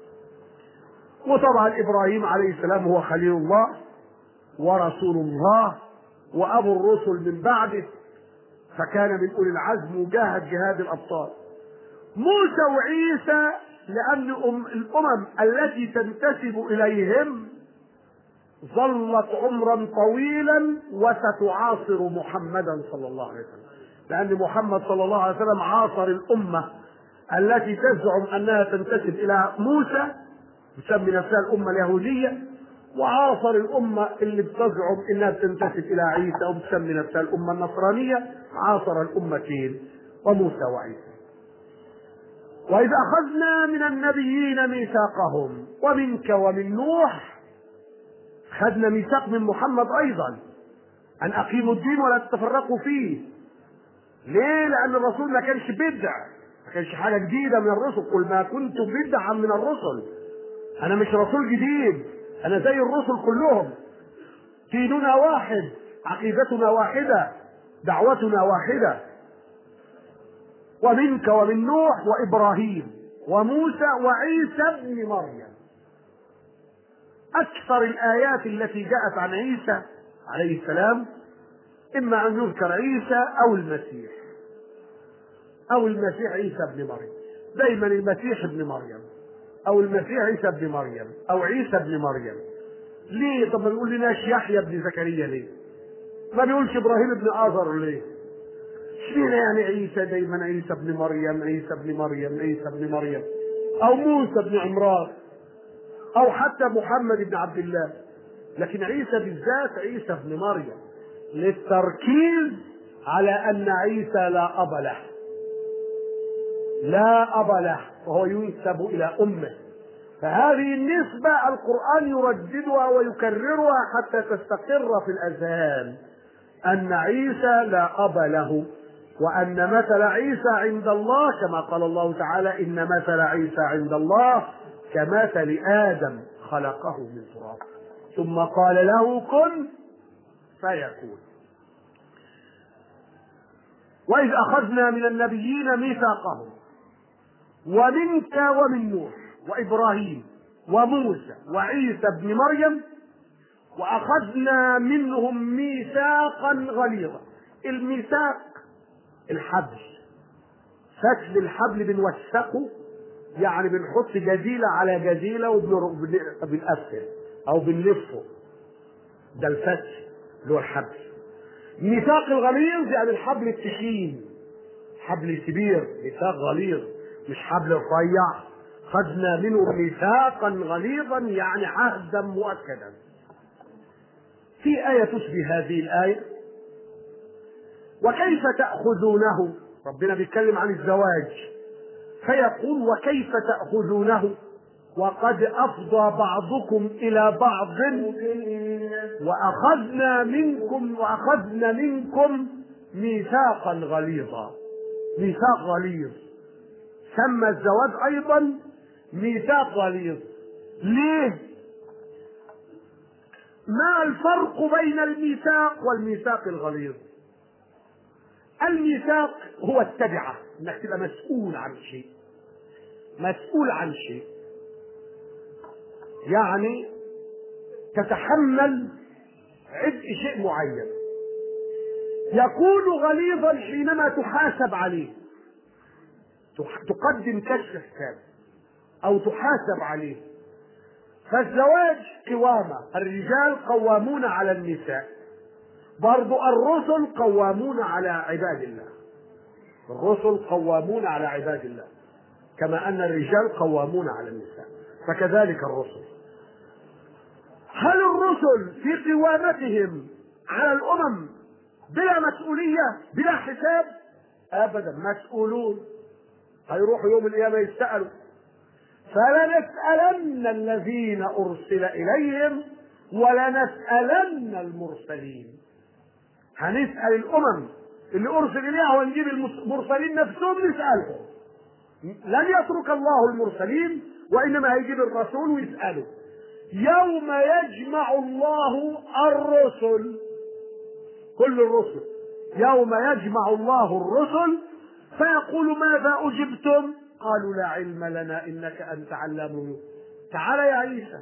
وطبعا إبراهيم عليه السلام هو خليل الله ورسول الله وأبو الرسل من بعده، فكان من أولي العزم وجاهد جهاد الأبطال. موسى وعيسى لأن الأمم التي تنتسب إليهم ظلت عمرا طويلا وستعاصر محمدا صلى الله عليه وسلم، لأن محمد صلى الله عليه وسلم عاصر الأمة التي تزعم أنها تنتسب إلى موسى، تسمي نفسها الأمة اليهودية، وعاصر الأمة اللي بتزعم أنها تنتسب إلى عيسى وبتسمي نفسها الأمة النصرانية. عاصر الأمتين وموسى وعيسى. وإذ أخذنا من النبيين ميثاقهم ومنك ومن نوح، خدنا ميثاق من محمد أيضا أن أقيموا الدين ولا تتفرقوا فيه. ليه؟ لأن الرسول ما كانش بدع، ما كانش حاجة جديدة من الرسل. قل ما كنت بدعا من الرسل، أنا مش رسول جديد، أنا زي الرسل كلهم. ديننا واحد، عقيدتنا واحدة، دعوتنا واحدة. ومنك ومن نوح وإبراهيم وموسى وعيسى ابن مريم. أكثر الآيات التي جاءت عن عيسى عليه السلام إما أن يذكر عيسى أو المسيح، أو المسيح عيسى ابن مريم. دايما المسيح ابن مريم، أو المسيح عيسى ابن مريم، أو عيسى ابن مريم. ليه؟ طب ما بيقول لناش يحيى ابن زكريا ليه؟ ما بيقولش إبراهيم ابن آزر ليه؟ اشمعنى يعني عيسى دايما عيسى ابن مريم، عيسى ابن مريم، عيسى ابن مريم، أو موسى ابن عمران، أو حتى محمد بن عبد الله، لكن عيسى بالذات عيسى ابن مريم، للتركيز على أن عيسى لا أب له، لا أب له، وهو ينسب إلى أمه. فهذه النسبة القرآن يرددها ويكررها حتى تستقر في الأذهان، أن عيسى لا أب له، وأن مثل عيسى عند الله كما قال الله تعالى: إن مثل عيسى عند الله كمثل آدم خلقه من تراب ثم قال له كن فيكون. وإذ أخذنا من النبيين ميثاقهم ومنك ومن نوح وإبراهيم وموسى وعيسى ابن مريم وأخذنا منهم ميثاقا غليظا. الميثاق الحبل، فتل الحبل بنوثقه، يعني بنحط جزيلة على جزيلة وبنقفل أو بنلفه، ده الفتل اللي هو الحبل. ميثاق الغليظ يعني الحبل التخين، حبل كبير، ميثاق غليظ مش حبل رفيع. خذنا منه ميثاقا غليظا يعني عهدا مؤكدا. في آية تشبه هذه الآية: وكيف تأخذونه، ربنا بيتكلم عن الزواج فيقول: وكيف تأخذونه وقد أفضى بعضكم إلى بعض وأخذنا منكم وأخذنا منكم ميثاقا غليظا. ميثاق غليظ، سمى الزواج أيضا ميثاق غليظ. ليه؟ ما الفرق بين الميثاق والميثاق الغليظ؟ الميثاق هو التبعة، انك تبقى مسؤول عن شيء، مسؤول عن شيء يعني تتحمل عبء شيء معين. يكون غليظا حينما تحاسب عليه، تقدم كشف حساب او تحاسب عليه، فالزواج قوامة، الرجال قوامون على النساء، برضو الرسل قوامون على عباد الله، الرسل قوامون على عباد الله كما أن الرجال قوامون على النساء، فكذلك الرسل. هل الرسل في قوامتهم على الأمم بلا مسؤولية بلا حساب؟ أبدا، مسؤولون، هيروحوا يوم القيامة يسألوا. فلنسألن الذين أرسل إليهم ولنسألن المرسلين. هنسأل الأمم اللي أرسل إليها ونجيب المرسلين نفسهم نسألهم. لن يترك الله المرسلين وإنما هيجيب الرسول ويسأله. يوم يجمع الله الرسل، كل الرسل، يوم يجمع الله الرسل فيقول ماذا أجبتم؟ قالوا لا علم لنا إنك أنت علام الغيوب. تعال يا عيسى،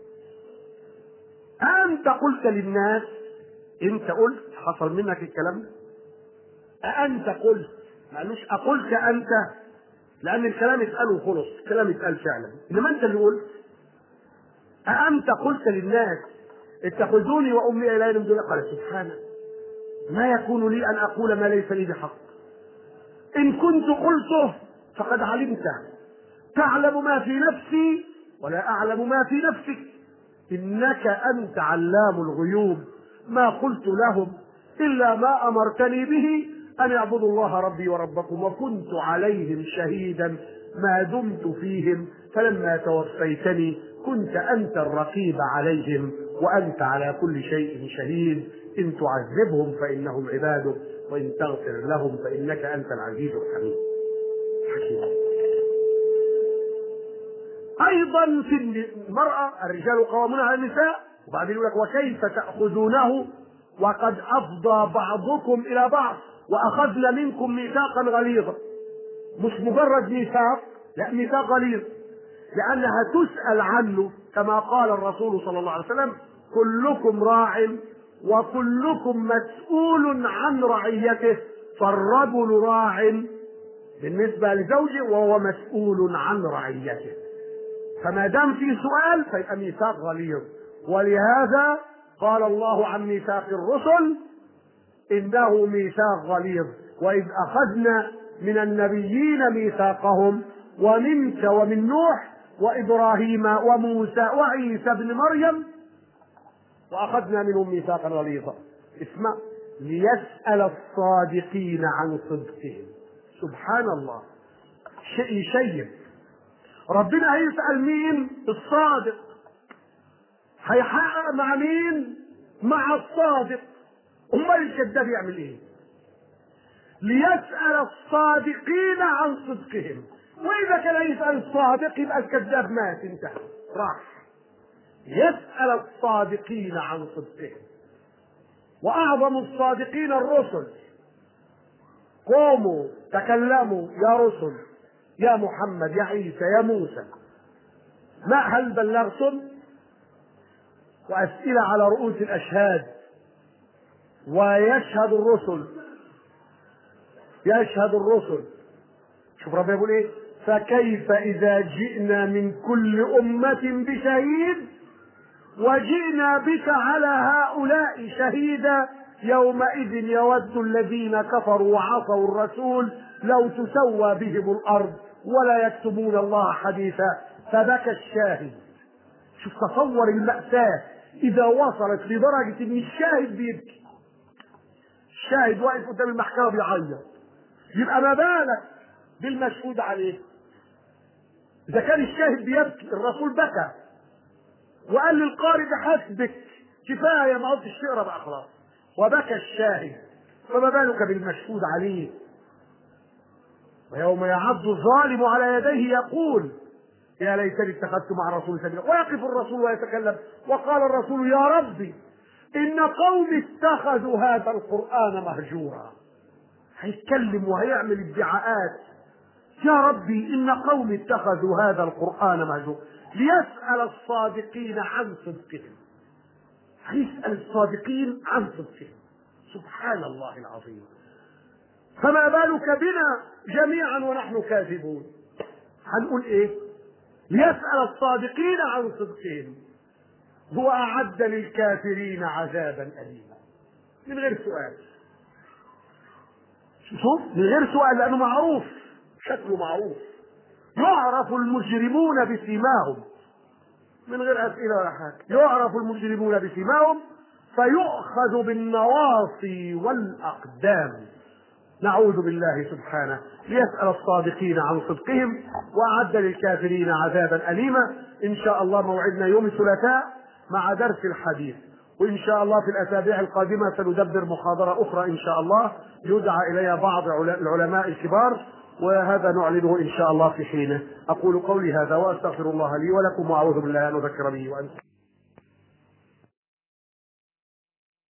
أنت قلت للناس، أنت قلت، حصل منك الكلام ده؟ أأنت قلت؟ ما قالوش أقلت أنت، لأن الكلام يتقال خلص، الكلام يتقال فعلا، إنما أنت اللي قلت. أأنت قلت للناس اتخذوني وأمي إلهين من دون الله؟ قال سبحانك ما يكون لي أن أقول ما ليس لي بحق، إن كنت قلته فقد علمته، تعلم ما في نفسي ولا أعلم ما في نفسك، إنك أنت علام الغيوب. ما قلت لهم إلا ما أمرتني به أن اعبدوا الله ربي وربكم، وكنت عليهم شهيدا ما دمت فيهم، فلما توفيتني كنت أنت الرقيب عليهم وأنت على كل شيء شهيد. إن تعذبهم فإنهم عبادك وإن تغفر لهم فإنك أنت العزيز الحكيم. أيضا في المرأة الرجال قوامون على النساء، وبعدين يقول لك وكيف تأخذونه وقد أفضى بعضكم إلى بعض وأخذنا منكم ميثاقا غليظا. مش مجرد ميثاق، لا، ميثاق غليظ، لأنها تسأل عنه كما قال الرسول صلى الله عليه وسلم كلكم راع وكلكم مسؤول عن رعيته، فالرجل راع بالنسبة لزوجه وهو مسؤول عن رعيته، فما دام في سؤال فيبقى ميثاق غليظ. ولهذا قال الله عن ميثاق الرسل إنه ميثاق غليظ، وإذ أخذنا من النبيين ميثاقهم ومنك ومن نوح وإبراهيم وموسى وعيسى ابن مريم وأخذنا منهم ميثاقا غليظا. اسمع، ليسأل الصادقين عن صدقهم. سبحان الله، شيء يشيب. ربنا هيسأل مين؟ الصادق. هيحقق مع مين؟ مع الصادق. امال الكذاب يعمل ايه؟ ليسأل الصادقين عن صدقهم، واذا كان يسأل الصادق يبقى الكذاب مات، انتهى، راح. يسأل الصادقين عن صدقهم، واعظم الصادقين الرسل. قوموا تكلموا يا رسل، يا محمد، يا عيسى، يا موسى، ما هل بلغتم؟ وأسئلة على رؤوس الأشهاد. ويشهد الرسل، يشهد الرسل. شوف ربنا يقول ايه؟ فكيف إذا جئنا من كل أمة بشهيد وجئنا بك على هؤلاء شهيدا يومئذ يود الذين كفروا وعصوا الرسول لو تسوى بهم الأرض ولا يكتمون الله حديثا. فبكى الشاهد. شوف تصور المأساة إذا وصلت لدرجة إن الشاهد بيبكي، الشاهد واقف قدام المحكمة بيعيط، يبقى ما بالك بالمشهود عليه؟ إذا كان الشاهد بيبكي، الرسول بكى وقال للقارئ بحسبك كفاية، ما عدتش تقرا بقى خلاص، وبكى الشاهد، فما بالك بالمشهود عليه؟ ويوم يعض الظالم على يديه يقول يا ليتني اتخذت مع الرسول سبيلا. ويقف الرسول ويتكلم وقال الرسول يا ربي إن قومي اتخذوا هذا القرآن مهجورا. هيتكلم وهيعمل ادعاءات، يا ربي إن قومي اتخذوا هذا القرآن مهجورا. ليسأل الصادقين عن صدقهم، هيسأل الصادقين عن صدقهم. سبحان الله العظيم. فما بالك بنا جميعا ونحن كاذبون؟ هنقول ايه؟ ليسأل الصادقين عن صدقهم. هو أعد للكافرين عذابا أليما، من غير سؤال. شوف، من غير سؤال، لأنه معروف، شكله معروف، يعرف المجرمون بسيماهم، من غير أسئلة ولا حاجة. يعرف المجرمون بسيماهم فيؤخذ بالنواصي والأقدام. نعوذ بالله سبحانه ليسأل الصادقين عن صدقهم، وأعد للكافرين عذابا أليما. إن شاء الله موعدنا يوم الثلاثاء مع درس الحديث، وإن شاء الله في الأسابيع القادمة سندبر محاضرة أخرى إن شاء الله يدعى إليها بعض العلماء الكبار، وهذا نعلنه إن شاء الله في حينه. أقول قولي هذا وأستغفر الله لي ولكم، وأعوذ بالله أن أذكر به وأنتم.